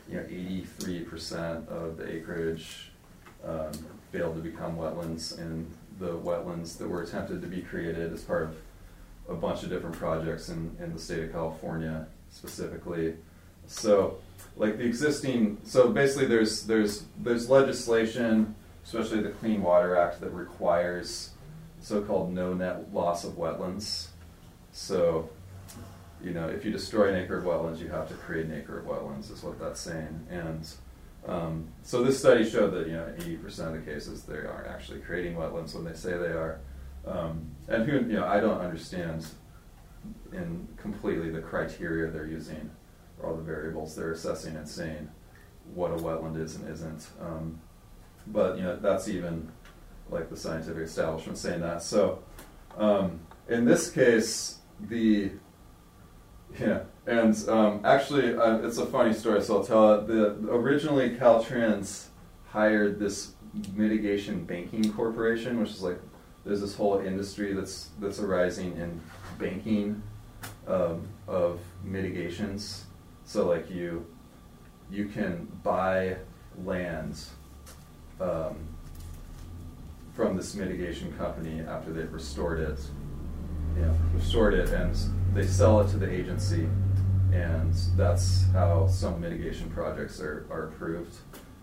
83% of the acreage failed to become wetlands, and the wetlands that were attempted to be created as part of a bunch of different projects in the state of California specifically. So like so basically there's legislation, especially the Clean Water Act, that requires so-called no net loss of wetlands. So if you destroy an acre of wetlands, you have to create an acre of wetlands, is what that's saying. And so this study showed that 80% of the cases they aren't actually creating wetlands when they say they are. And I don't understand in completely the criteria they're using, or all the variables they're assessing and saying what a wetland is and isn't. But that's even like the scientific establishment saying that. So in this case, actually, it's a funny story, so I'll tell it. Originally, Caltrans hired this mitigation banking corporation, which is like, there's this whole industry that's arising in banking of mitigations. So like you can buy land from this mitigation company after they've restored it, and they sell it to the agency, and that's how some mitigation projects are approved.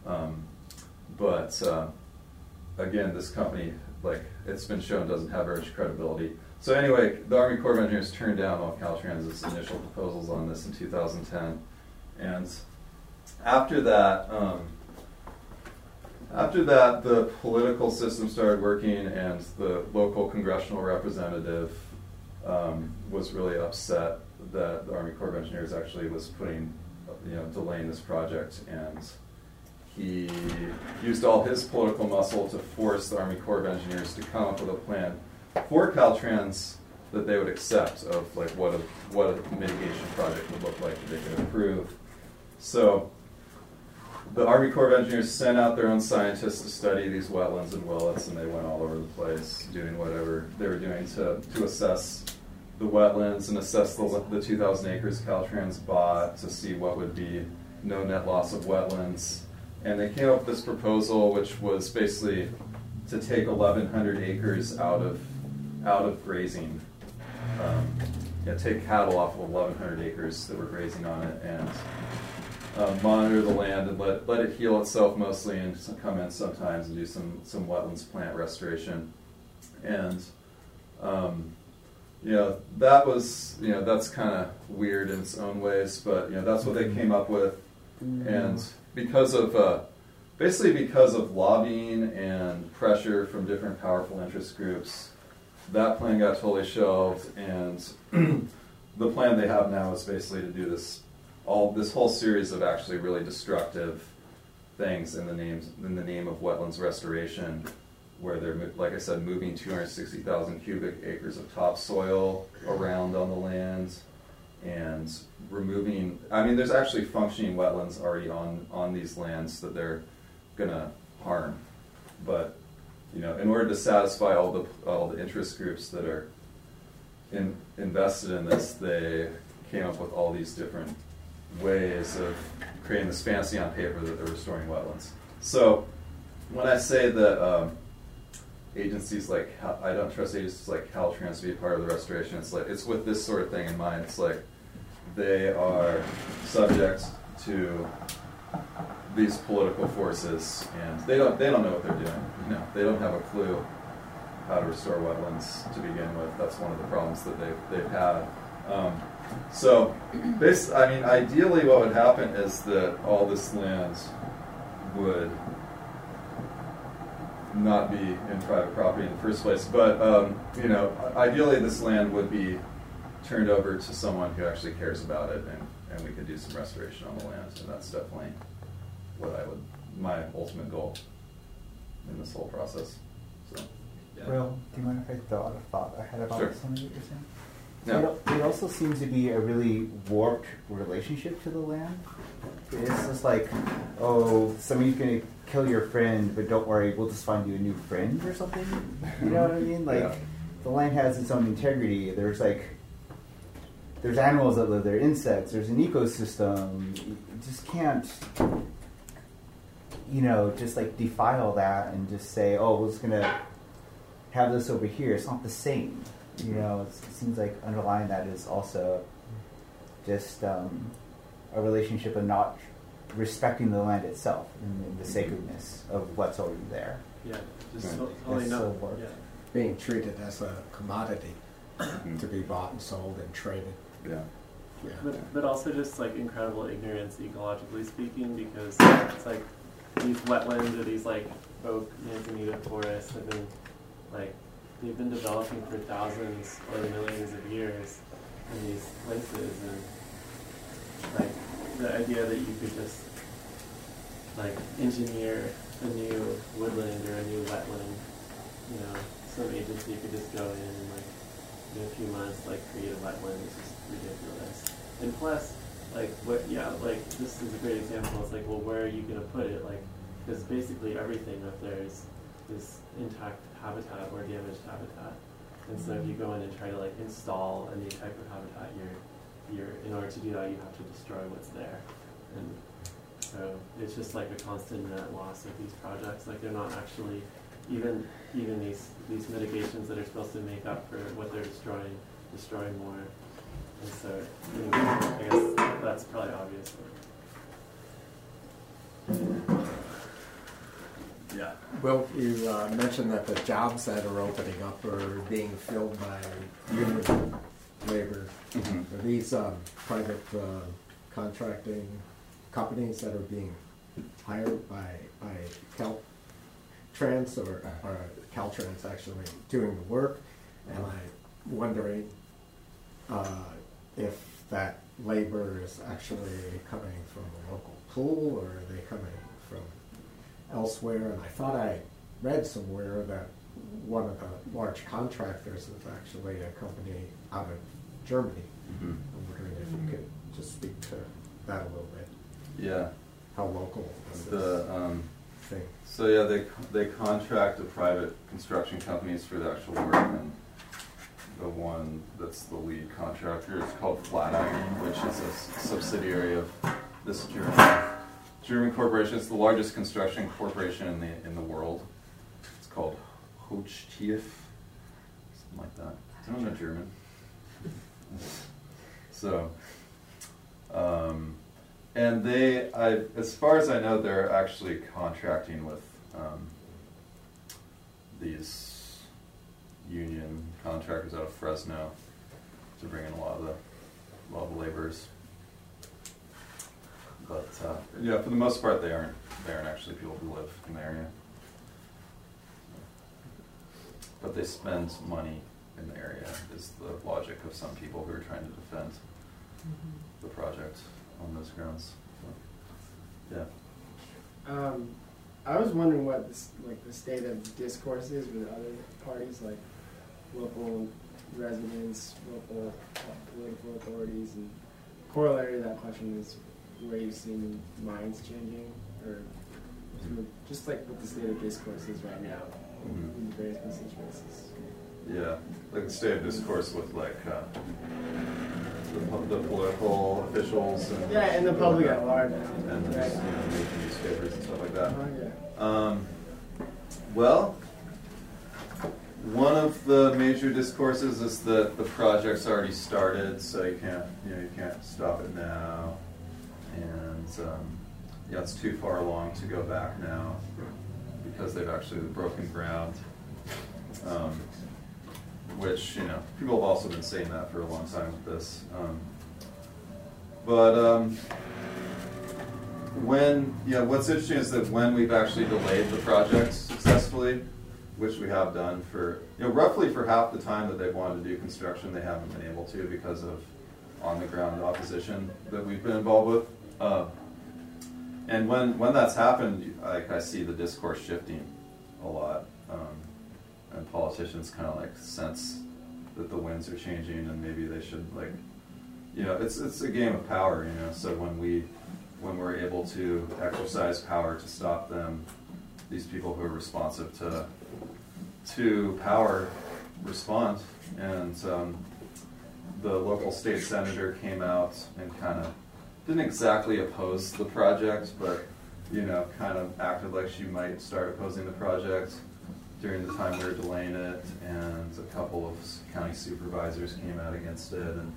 But again, this company, like it's been shown, doesn't have very much credibility. So anyway, the Army Corps of Engineers turned down all Caltrans' initial proposals on this in 2010, and after that, the political system started working, and the local congressional representative was really upset that the Army Corps of Engineers actually was delaying this project, and he used all his political muscle to force the Army Corps of Engineers to come up with a plan for Caltrans that they would accept, of like what a mitigation project would look like that they could approve. So the Army Corps of Engineers sent out their own scientists to study these wetlands and willets, and they went all over the place doing whatever they were doing to assess the wetlands and assess the 2,000 acres Caltrans bought to see what would be no net loss of wetlands. And they came up with this proposal, which was basically to take 1,100 acres out of grazing. Take cattle off of 1,100 acres that were grazing on it, and monitor the land and let it heal itself mostly, and come in sometimes and do some wetlands plant restoration. And that's kind of weird in its own ways, but that's what they came up with. And because of lobbying and pressure from different powerful interest groups, that plan got totally shelved, and the plan they have now is basically to do this whole series of actually really destructive things in the name of wetlands restoration, where they're, like I said, moving 260,000 cubic acres of topsoil around on the land, and removing, there's actually functioning wetlands already on these lands that they're gonna harm. But, in order to satisfy all the interest groups that are invested in this, they came up with all these different ways of creating this fantasy on paper that they're restoring wetlands. So when I say that agencies like, I don't trust agencies like Caltrans to be a part of the restoration, it's with this sort of thing in mind. It's like they are subject to these political forces, and they don't know what they're doing. They don't have a clue how to restore wetlands to begin with. That's one of the problems that they've had. So, ideally, what would happen is that all this land would not be in private property in the first place. But ideally, this land would be turned over to someone who actually cares about it, and we could do some restoration on the land. And that's definitely my ultimate goal in this whole process. So, Will, do you mind if I throw out a thought I had about Sure. something that you're saying? Yeah. It also seems to be a really warped relationship to the land. It's just like, oh, somebody's gonna kill your friend, but don't worry, we'll just find you a new friend or something. You know what I mean? Like, Yeah. the land has its own integrity. There's animals that live there, insects. There's an ecosystem. You just can't, just like defile that and just say, oh, we're just gonna have this over here. It's not the same. It seems like underlying that is also just a relationship of not respecting the land itself and the sacredness of what's already there. Yeah, just Right. totally That's not. so warped. Yeah. Being treated as a commodity Mhm. to be bought and sold and traded. Yeah. Yeah. But also just like incredible ignorance ecologically speaking, because it's like these wetlands or these like oak manzanita forests have been like they've been developing for thousands or millions of years in these places, and like the idea that you could just like engineer a new woodland or a new wetland, some agency could just go in and like in a few months like create a wetland is just ridiculous. And plus, this is a great example. It's like, well, where are you gonna put it? Like, because basically everything up there is intact habitat or damaged habitat. And so if you go in and try to like install a new type of habitat, you're in order to do that you have to destroy what's there. And so it's just like a constant net loss of these projects. Like they're not actually even these mitigations that are supposed to make up for what they're destroying more. And so I guess that's probably obvious. Yeah. Well, you mentioned that the jobs that are opening up are being filled by union labor. Mhm. Are these private contracting companies that are being hired by Caltrans or Caltrans actually doing the work? And I'm wondering if that labor is actually coming from a local pool or are they coming from elsewhere? And I thought I read somewhere that one of the large contractors is actually a company out of Germany. Mhm. I'm wondering if you could just speak to that a little bit. Yeah. How local is The this thing? So yeah, they contract to private construction companies for the actual work, and the one that's the lead contractor is called Flatiron, which is a subsidiary of this German corporation. It's the largest construction corporation in the world. It's called Hochtief, something like that. I don't know German. So, and as far as I know, they're actually contracting with these union contractors out of Fresno to bring in a lot of the laborers. But yeah, for the most part, they aren't actually people who live in the area. But they spend money in the area is the logic of some people who are trying to defend the project on those grounds. So, yeah. I was wondering what the state of discourse is with other parties, like local residents, local political authorities, and corollary to that question is where you've seen minds changing, or just like what the state of discourse is right now in the various constituencies. Yeah, like the state of discourse with like the political officials and and the public at large, and right? newspapers and stuff like that. Yeah. Well, one of the major discourses is that the project's already started, so you can't stop it now, and it's too far along to go back now because they've actually broken ground. Which people have also been saying that for a long time with this, what's interesting is that when we've actually delayed the project successfully, which we have done for roughly for half the time that they've wanted to do construction, they haven't been able to because of on the ground opposition that we've been involved with. And when that's happened, I see the discourse shifting a lot. And politicians kind of like sense that the winds are changing and maybe they should, like, you know, it's a game of power, you know. So when we're able to exercise power to stop them, these people who are responsive to power respond. And the local state senator came out and kind of didn't exactly oppose the project, but, you know, kind of acted like she might start opposing the project during the time we were delaying it, and a couple of county supervisors came out against it. And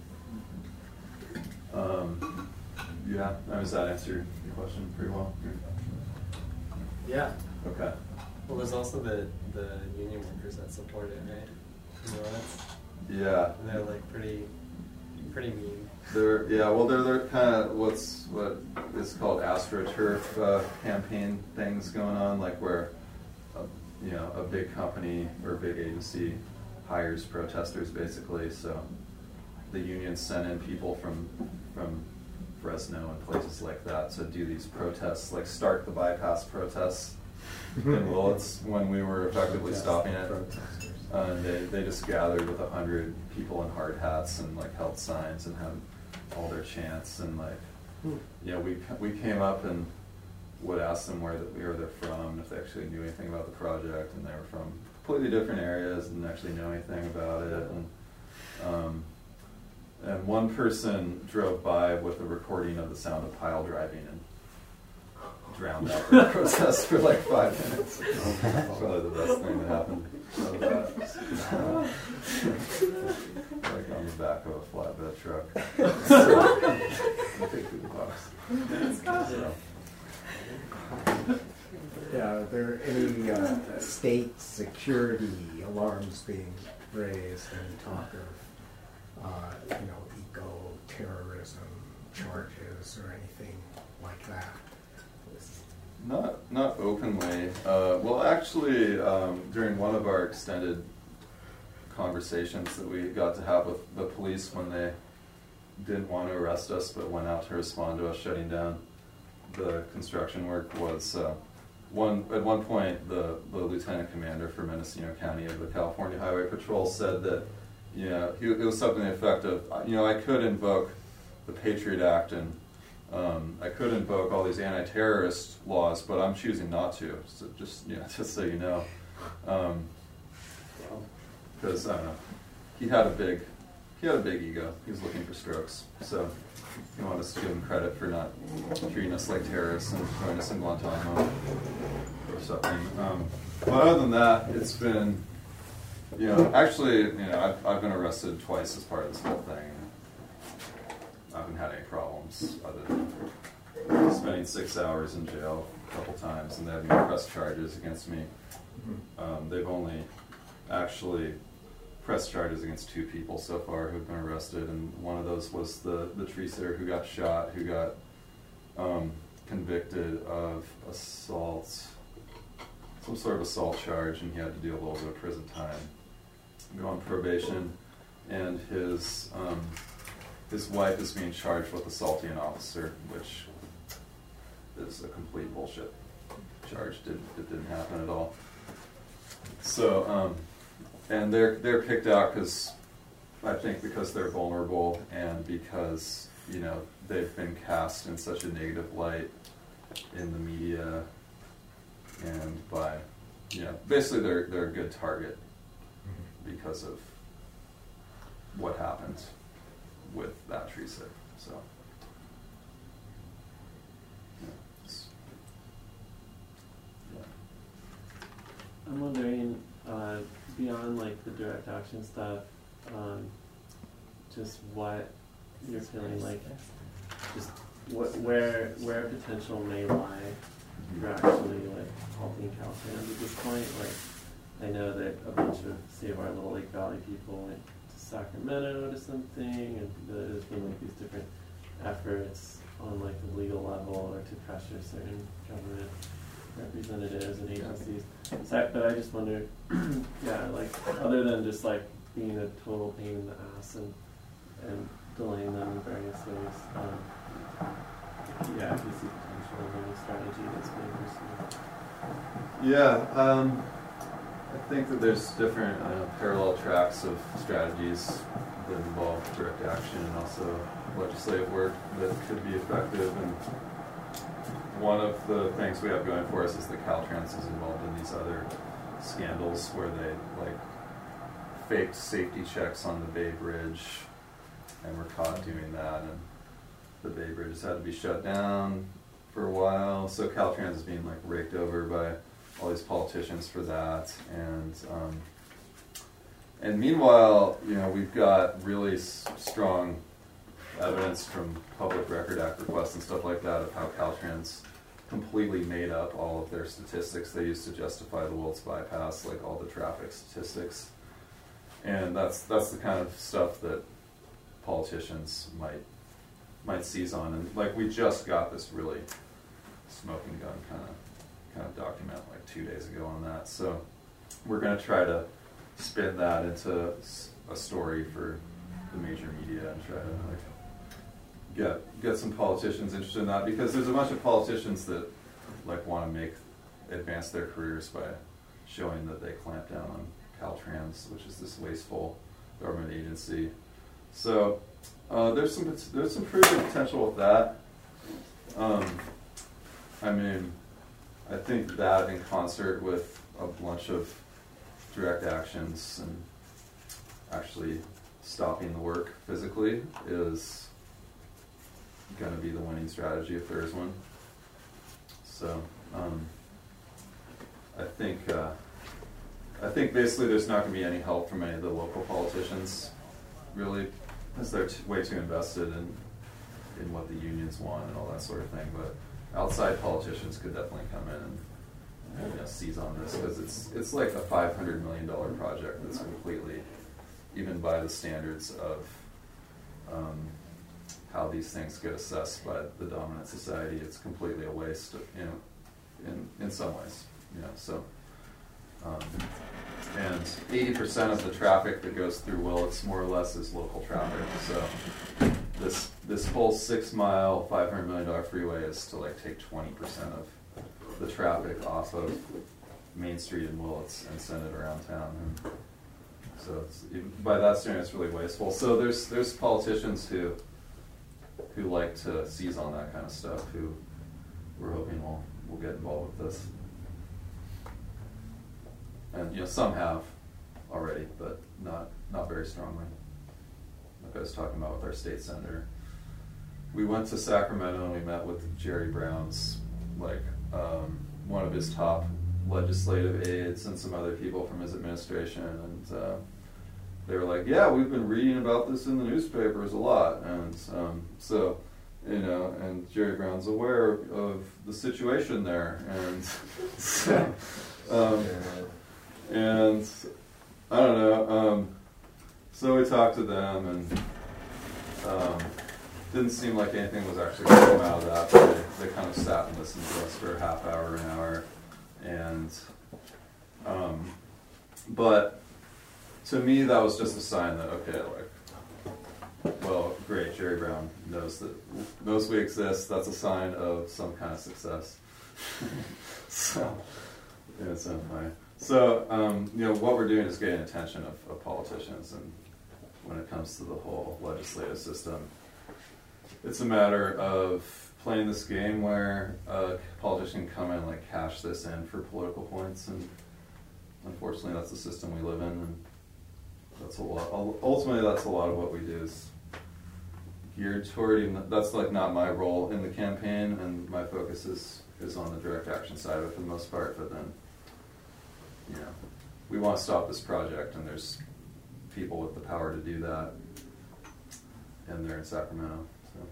yeah, does that answer your question pretty well? Yeah. Okay. Well, there's also the union workers that support it, right? You know, Yeah. and they're like pretty mean. They're kind of what is called AstroTurf campaign things going on, like where a big company or a big agency hires protesters basically. So the unions send in people from Fresno and places like that to do these protests, like start the bypass protests in Willits when we were effectively stopping it. And they just gathered with 100 people in hard hats and like held signs and had all their chants, and like, we came up and would ask them where they're from, if they actually knew anything about the project, and they were from completely different areas and didn't actually know anything about it. And one person drove by with a recording of the sound of pile driving and drowned out the protest for like 5 minutes. Probably the best thing that happened. Like on the back of a flatbed truck. Take through the box. So. Yeah, are there any state security alarms being raised? Any talk of, eco-terrorism charges or anything like that? Not openly. Well, actually, during one of our extended conversations that we got to have with the police when they didn't want to arrest us but went out to respond to us shutting down the construction work, was at one point the lieutenant commander for Mendocino County of the California Highway Patrol said that it was something to the effect of, I could invoke the Patriot Act and I could invoke all these anti-terrorist laws, but I'm choosing not to. So just so you know, because I don't know, he had a big ego. He was looking for strokes, so he wanted us to give him credit for not treating us like terrorists and throwing us in Guantanamo or something. But other than that, it's been, I've been arrested twice as part of this whole thing. I haven't had any problems other than spending 6 hours in jail a couple times, and they haven't pressed charges against me. They've only actually pressed charges against 2 people so far who've been arrested, and one of those was the tree sitter who got shot, who got convicted of assault, some sort of assault charge, and he had to do a little bit of prison time, go on probation, and his wife is being charged with assaulting an officer, which is a complete bullshit charge. It didn't happen at all. So, and they're picked out because they're vulnerable, and because they've been cast in such a negative light in the media, and by basically they're a good target because of what happened with that tree sitter. So I'm wondering, beyond like the direct action stuff, just what you're feeling like, just where potential may lie for actually like helping Caltrans at this point. Like, I know that a bunch of Save Our Little Lake Valley people went to Sacramento to something, and there's been like these different efforts on like the legal level or to pressure certain government representatives and agencies. But I just wonder, like other than just like being a total pain in the ass and delaying them in various ways, if you see potential in any strategy that's being pursued. yeah, I think that there's different parallel tracks of strategies that involve direct action and also legislative work that could be effective. And one of the things we have going for us is that Caltrans is involved in these other scandals where they like faked safety checks on the Bay Bridge and were caught doing that, and the Bay Bridge has had to be shut down for a while. So Caltrans is being like raked over by all these politicians for that, and meanwhile, you know, we've got really strong evidence from Public Record Act requests and stuff like that of how Caltrans completely made up all of their statistics they used to justify the Wilkes bypass, like all the traffic statistics, and that's the kind of stuff that politicians might seize on. And like we just got this really smoking gun kind of document like 2 days ago on that. So we're going to try to spin that into a story for the major media and try to like get some politicians interested in that, because there's a bunch of politicians that like want to advance their careers by showing that they clamp down on Caltrans, which is this wasteful government agency. So there's some pretty good potential with that. I mean, I think that in concert with a bunch of direct actions and actually stopping the work physically is going to be the winning strategy if there is one. So I think basically there's not going to be any help from any of the local politicians, really, because they're way too invested in what the unions want and all that sort of thing. But outside politicians could definitely come in and seize on this, because it's like a $500 million project that's completely, even by the standards of how these things get assessed by the dominant society, it's completely a waste, in some ways, So, and 80% of the traffic that goes through Willits more or less is local traffic. So this whole 6 mile, $500 million freeway is to like take 20% of the traffic off of Main Street in Willits and send it around town. And so by that standard, it's really wasteful. So there's politicians who like to seize on that kind of stuff, who we're hoping will get involved with this. And some have already, but not very strongly. Like I was talking about with our state senator, we went to Sacramento and we met with Jerry Brown's one of his top legislative aides and some other people from his administration, and they were like, "Yeah, we've been reading about this in the newspapers a lot," and and Jerry Brown's aware of the situation there, and so, and I don't know. So we talked to them, and didn't seem like anything was actually going to come out of that. But they kind of sat and listened to us for a half hour, an hour, and but to me that was just a sign that well, great, Jerry Brown knows we exist. That's a sign of some kind of success. So it's fine. So what we're doing is getting attention of politicians, and when it comes to the whole legislative system, it's a matter of playing this game where a politician can come in and cash this in for political points, and unfortunately that's the system we live in, and ultimately that's a lot of what we do is geared toward, that's not my role in the campaign, and my focus is on the direct action side of it for the most part, but then we want to stop this project, and there's people with the power to do that, and they're in Sacramento.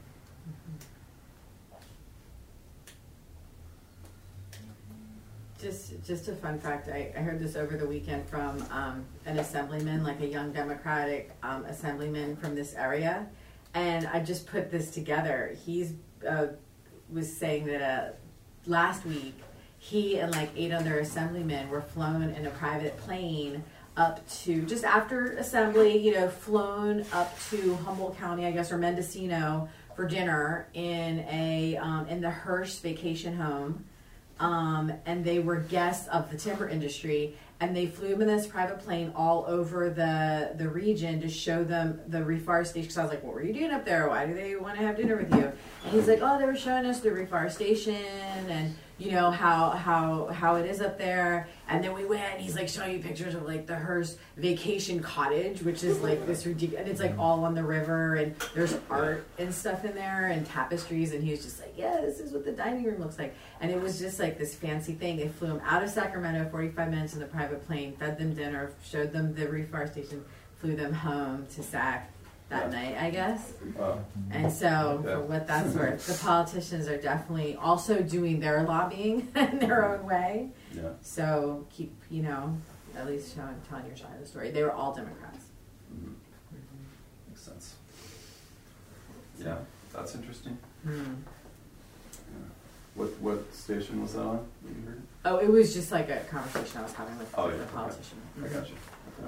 Just a fun fact, I heard this over the weekend from an assemblyman, like a young Democratic assemblyman from this area, and I just put this together. He's was saying that last week he and 8 other assemblymen were flown in a private plane up to, just after assembly, flown up to Humboldt County, I guess, or Mendocino for dinner in the Hirsch vacation home. And they were guests of the timber industry, and they flew him in this private plane all over the region to show them the reforestation. Because I was like, what were you doing up there? Why do they want to have dinner with you? And he's like, oh, they were showing us the reforestation and you know how it is up there. And then we went and he's like showing you pictures of like the Hearst vacation cottage, which is like this ridiculous, and it's like all on the river, and there's art and stuff in there and tapestries, and he was just like, yeah, this is what the dining room looks like. And it was just like this fancy thing. They flew him out of Sacramento, 45 minutes in the private plane, fed them dinner, showed them the reforestation, flew them home to Sac that night, I guess. And so, for what that's worth, the politicians are definitely also doing their lobbying in their own way. Yeah. So keep, you know, at least telling your side of the story. They were all Democrats. Mm-hmm. Makes sense. Yeah, that's interesting. Hmm. Yeah. What station was that on that you heard? Oh, it was just like a conversation I was having with Oh, yeah, the okay. politician. I got you. Yeah.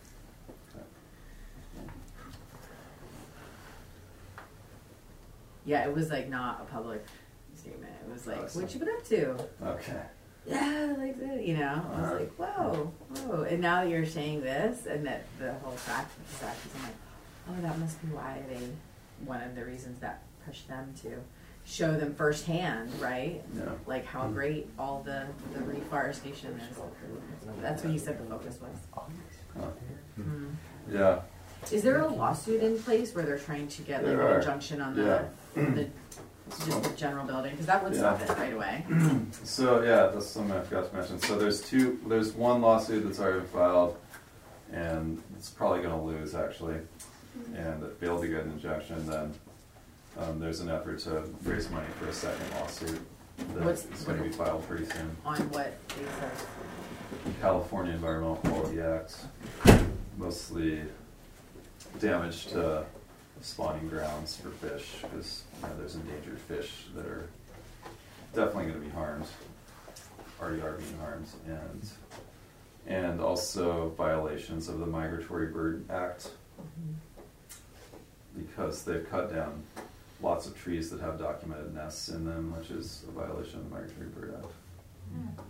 Yeah, it was like not a public statement. It was like, Awesome. what you been up to? Okay. Yeah, like that, you know. I was like, whoa. And now that you're saying this, and that the whole fact of the fact is, I'm like, oh, that must be why one of the reasons that pushed them to show them firsthand, right? Yeah. Like how great all the reforestation is. That's what you said the focus was. Huh. Mm. Yeah. Is there a lawsuit in place where they're trying to get like There an are. injunction on Yeah. just the general building? Because that would stop it right away. So yeah, that's something I forgot to mention. So there's one lawsuit that's already been filed, and it's probably going to lose actually, and if failed to get an injunction, then there's an effort to raise money for a second lawsuit that's going to be filed pretty soon. On what basis? California Environmental Quality Act, mostly damage to spawning grounds for fish, because there's endangered fish that are definitely going to be harmed, already are being harmed, and also violations of the Migratory Bird Act, because they've cut down lots of trees that have documented nests in them, which is a violation of the Migratory Bird Act.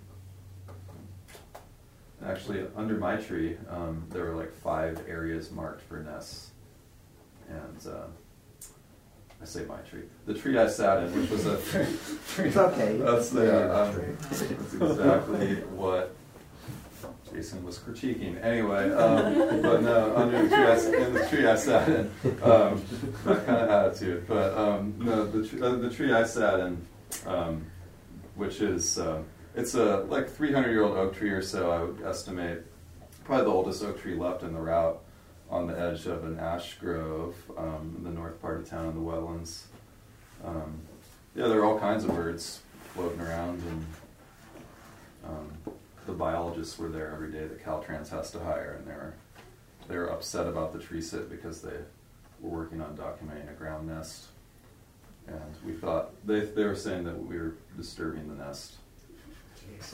Actually, under my tree, there were like 5 areas marked for nests. And I say my tree. The tree I sat in, which was a It's okay. that's exactly what Jason was critiquing. Anyway, but no, under the tree I sat in, that kind of attitude. But no, the tree I sat in, which is it's a like 300-year-old oak tree or so, I would estimate, probably the oldest oak tree left in the route, on the edge of an ash grove in the north part of town in the wetlands. Yeah, there are all kinds of birds floating around, and the biologists were there every day that Caltrans has to hire, and they were upset about the tree sit because they were working on documenting a ground nest, and we thought they were saying that we were disturbing the nest. So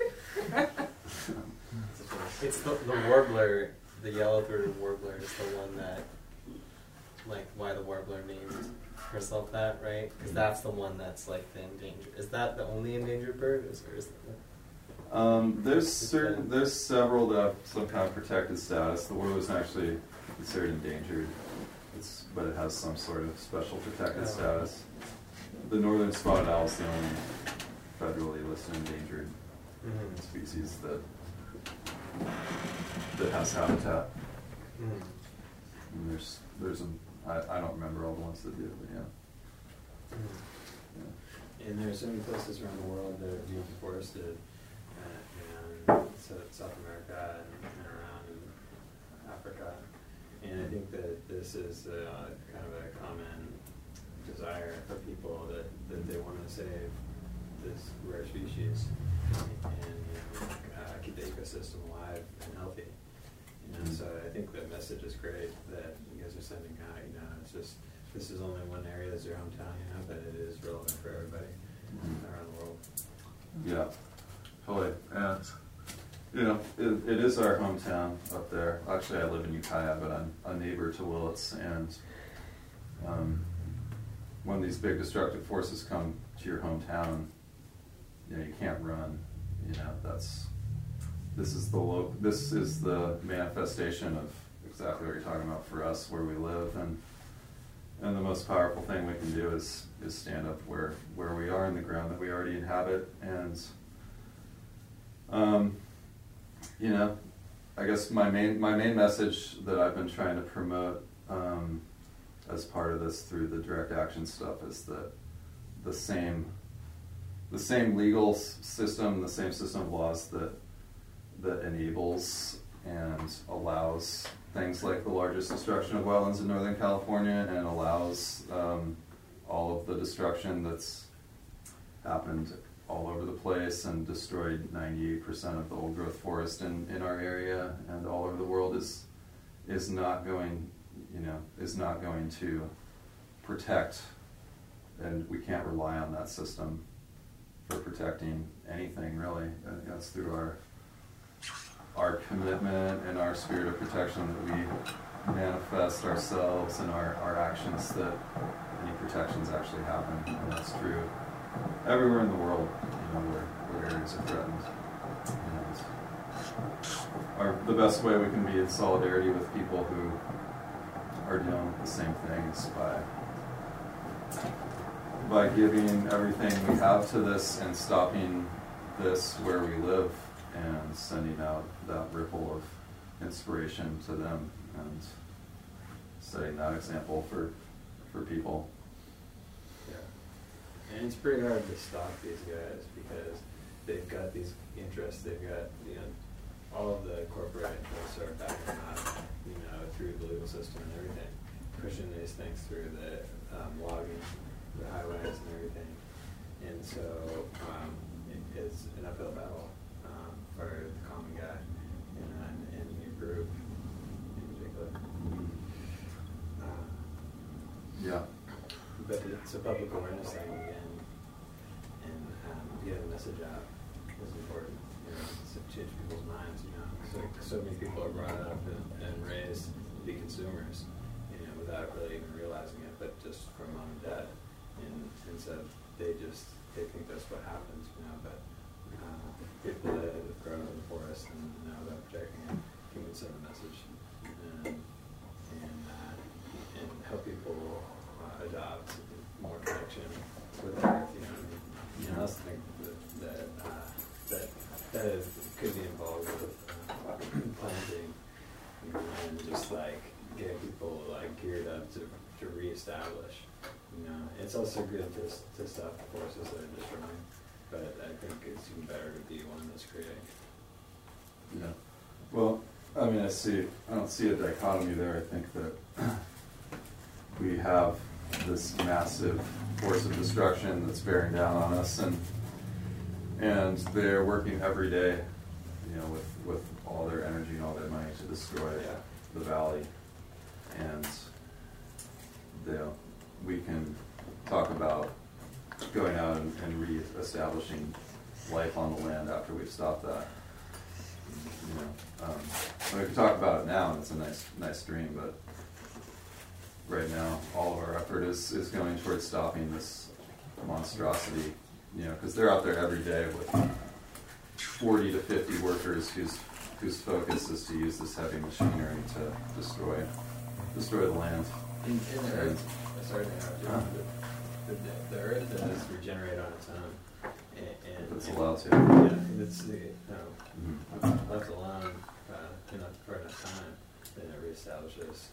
It's the warbler, the yellow-throated warbler is the one that, like, why the warbler named herself that, right? Because that's the one that's like the endangered. Is that the only endangered bird, or is there's several that have some kind of protected status. The warbler is actually considered endangered, but it has some sort of special protected status. The northern spotted owl is the only federally listed endangered species that has habitat. And I don't remember all the ones that do, but yeah. And there's so many places around the world that are being forested, and South America and around in Africa. And I think that this is kind of a common desire for people that they want to save this rare species and keep the ecosystem alive and healthy. So I think the message is great that you guys are sending out. It's just this is only one area that's your hometown, but it is relevant for everybody around the world. Yeah, totally. And it is our hometown up there. Actually, I live in Ukiah, but I'm a neighbor to Willits, and when these big destructive forces come to your hometown, you can't run. That's this is the manifestation of exactly what you're talking about for us, where we live, and the most powerful thing we can do is stand up where we are in the ground that we already inhabit, and you know, I guess my main message that I've been trying to promote as part of this through the direct action stuff is that the same legal system, the same system of laws that enables and allows things like the largest destruction of wetlands in Northern California, and allows all of the destruction that's happened all over the place and destroyed 98% of the old growth forest in our area and all over the world is not going to protect, and we can't rely on that system for protecting anything really. And that's through our commitment and our spirit of protection that we manifest ourselves and our actions that any protections actually happen. And that's true everywhere in the world, you know, where areas are threatened. And the best way we can be in solidarity with people who are dealing with the same thing is by giving everything we have to this and stopping this where we live and sending out that ripple of inspiration to them and setting that example for people. Yeah. And it's pretty hard to stop these guys because they've got these interests, they've got, you know, all of the corporate interests are backing them out, you know, through the legal system and everything, pushing these things through the logging, the highways and everything. And so it's an uphill battle for the common guy in your group in particular. Yeah. But it's a public awareness thing again, and getting the message out is important. You know, to change people's minds. You know, so many people are brought up and raised to be consumers, you know, without really even realizing it, but just from mom and dad, and so they think that's what happens. You know, but people that have grown up in the forest and know about protecting it can send a message and help people adopt more connection with the earth. You know what I mean? You know, that's the thing that could be involved with planting, you know, and just like get people like geared up to reestablish. You know, it's also good to stop the forces that are destroying, but I think it's even better to be one that's creating. Yeah. Well, I mean, I don't see a dichotomy there. I think that we have this massive force of destruction that's bearing down on us, and they're working every day, you know, with all their energy and all their money to destroy the valley. And we can talk about going out and re-establishing life on the land after we've stopped that. You know, we can talk about it now, and it's a nice dream, but right now all of our effort is going towards stopping this monstrosity, you know, because they're out there every day with 40 to 50 workers whose focus is to use this heavy machinery to destroy the land. And the earth, sorry to interrupt you, the earth does regenerate on its own. And it's allowed to. Yeah, it's left alone for enough time, then it reestablishes.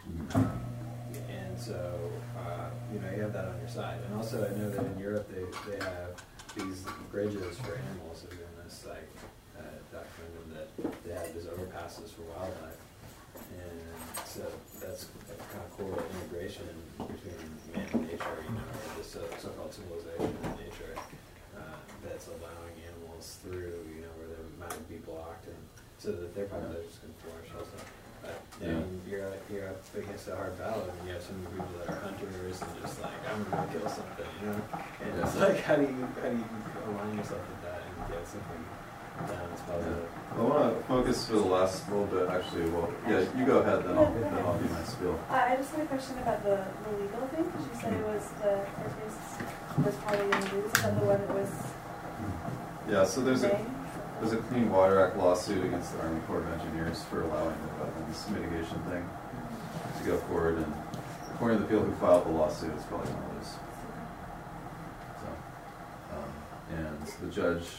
And so, you know, you have that on your side. And also, I know that in Europe they have these bridges for animals. They're doing this, like, documented that they have these overpasses for wildlife. And so that's kind of cool integration between man and nature, you know, or this so-called civilization and nature that's allowing animals through, you know, where they might be blocked, and so that their populations can flourish also. And you're up against a hard battle, and you have some people that are hunters and just like, I'm going to kill something, you know? And it's like, how do you align yourself with that and get something done as positive? I want to focus for the last little bit, actually. Well, yeah, you go ahead, then I'll do my spiel. I just had a question about the legal thing, because you said it was the first was part of the news. Is that the one that was? Yeah, so there's there's a Clean Water Act lawsuit against the Army Corps of Engineers for allowing the wetlands mitigation thing to go forward, and according to the people who filed the lawsuit, it's probably going to lose. So, and the judge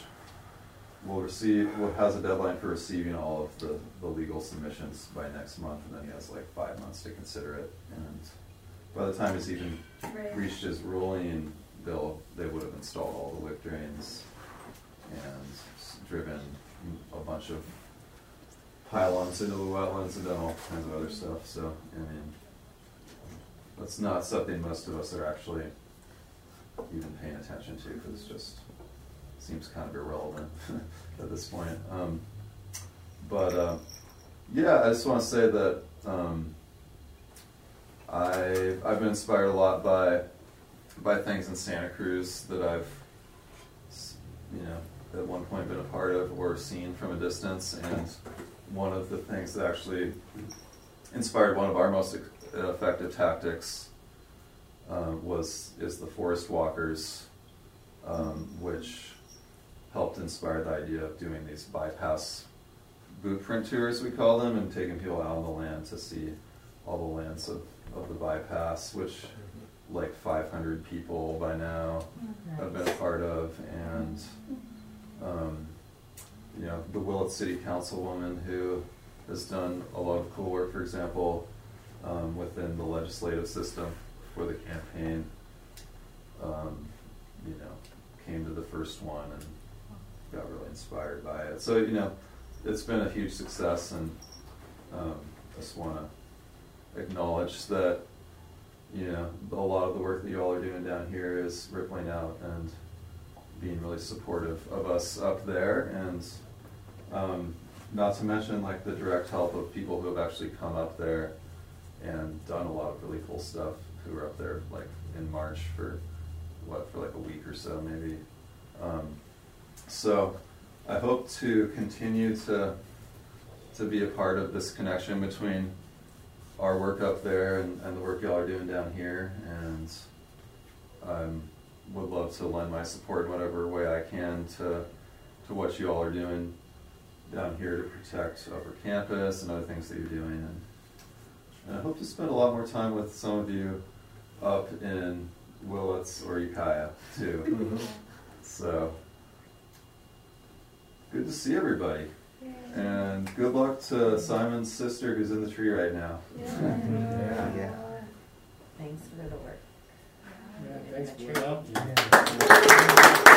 has a deadline for receiving all of the legal submissions by next month, and then he has like 5 months to consider it. And by the time he's even reached his ruling, they would have installed all the wick drains and driven a bunch of pylons into the wetlands and done all kinds of other stuff. So, I mean, that's not something most of us are actually even paying attention to, because it just seems kind of irrelevant at this point. Yeah, I just want to say that I've been inspired a lot by things in Santa Cruz that I've, at one point been a part of or seen from a distance. And one of the things that actually inspired one of our most effective tactics is the Forest Walkers, which helped inspire the idea of doing these bypass boot print tours, we call them, and taking people out on the land to see all the lands of the bypass, which like 500 people by now have been a part of. And the Willett City Councilwoman, who has done a lot of cool work, for example, within the legislative system for the campaign, came to the first one and got really inspired by it. So, it's been a huge success, and I just want to acknowledge that, a lot of the work that you all are doing down here is rippling out and being really supportive of us up there, and not to mention like the direct help of people who have actually come up there and done a lot of really cool stuff, who were up there like in March for like a week or so maybe. So I hope to continue to be a part of this connection between our work up there and the work y'all are doing down here, and would love to lend my support in whatever way I can to what you all are doing down here to protect Upper Campus and other things that you're doing. And I hope to spend a lot more time with some of you up in Willits or Ukiah too. So good to see everybody. And good luck to Simon's sister, who's in the tree right now. Yeah. Thanks for the work. Yeah, thanks, In the Will. tree.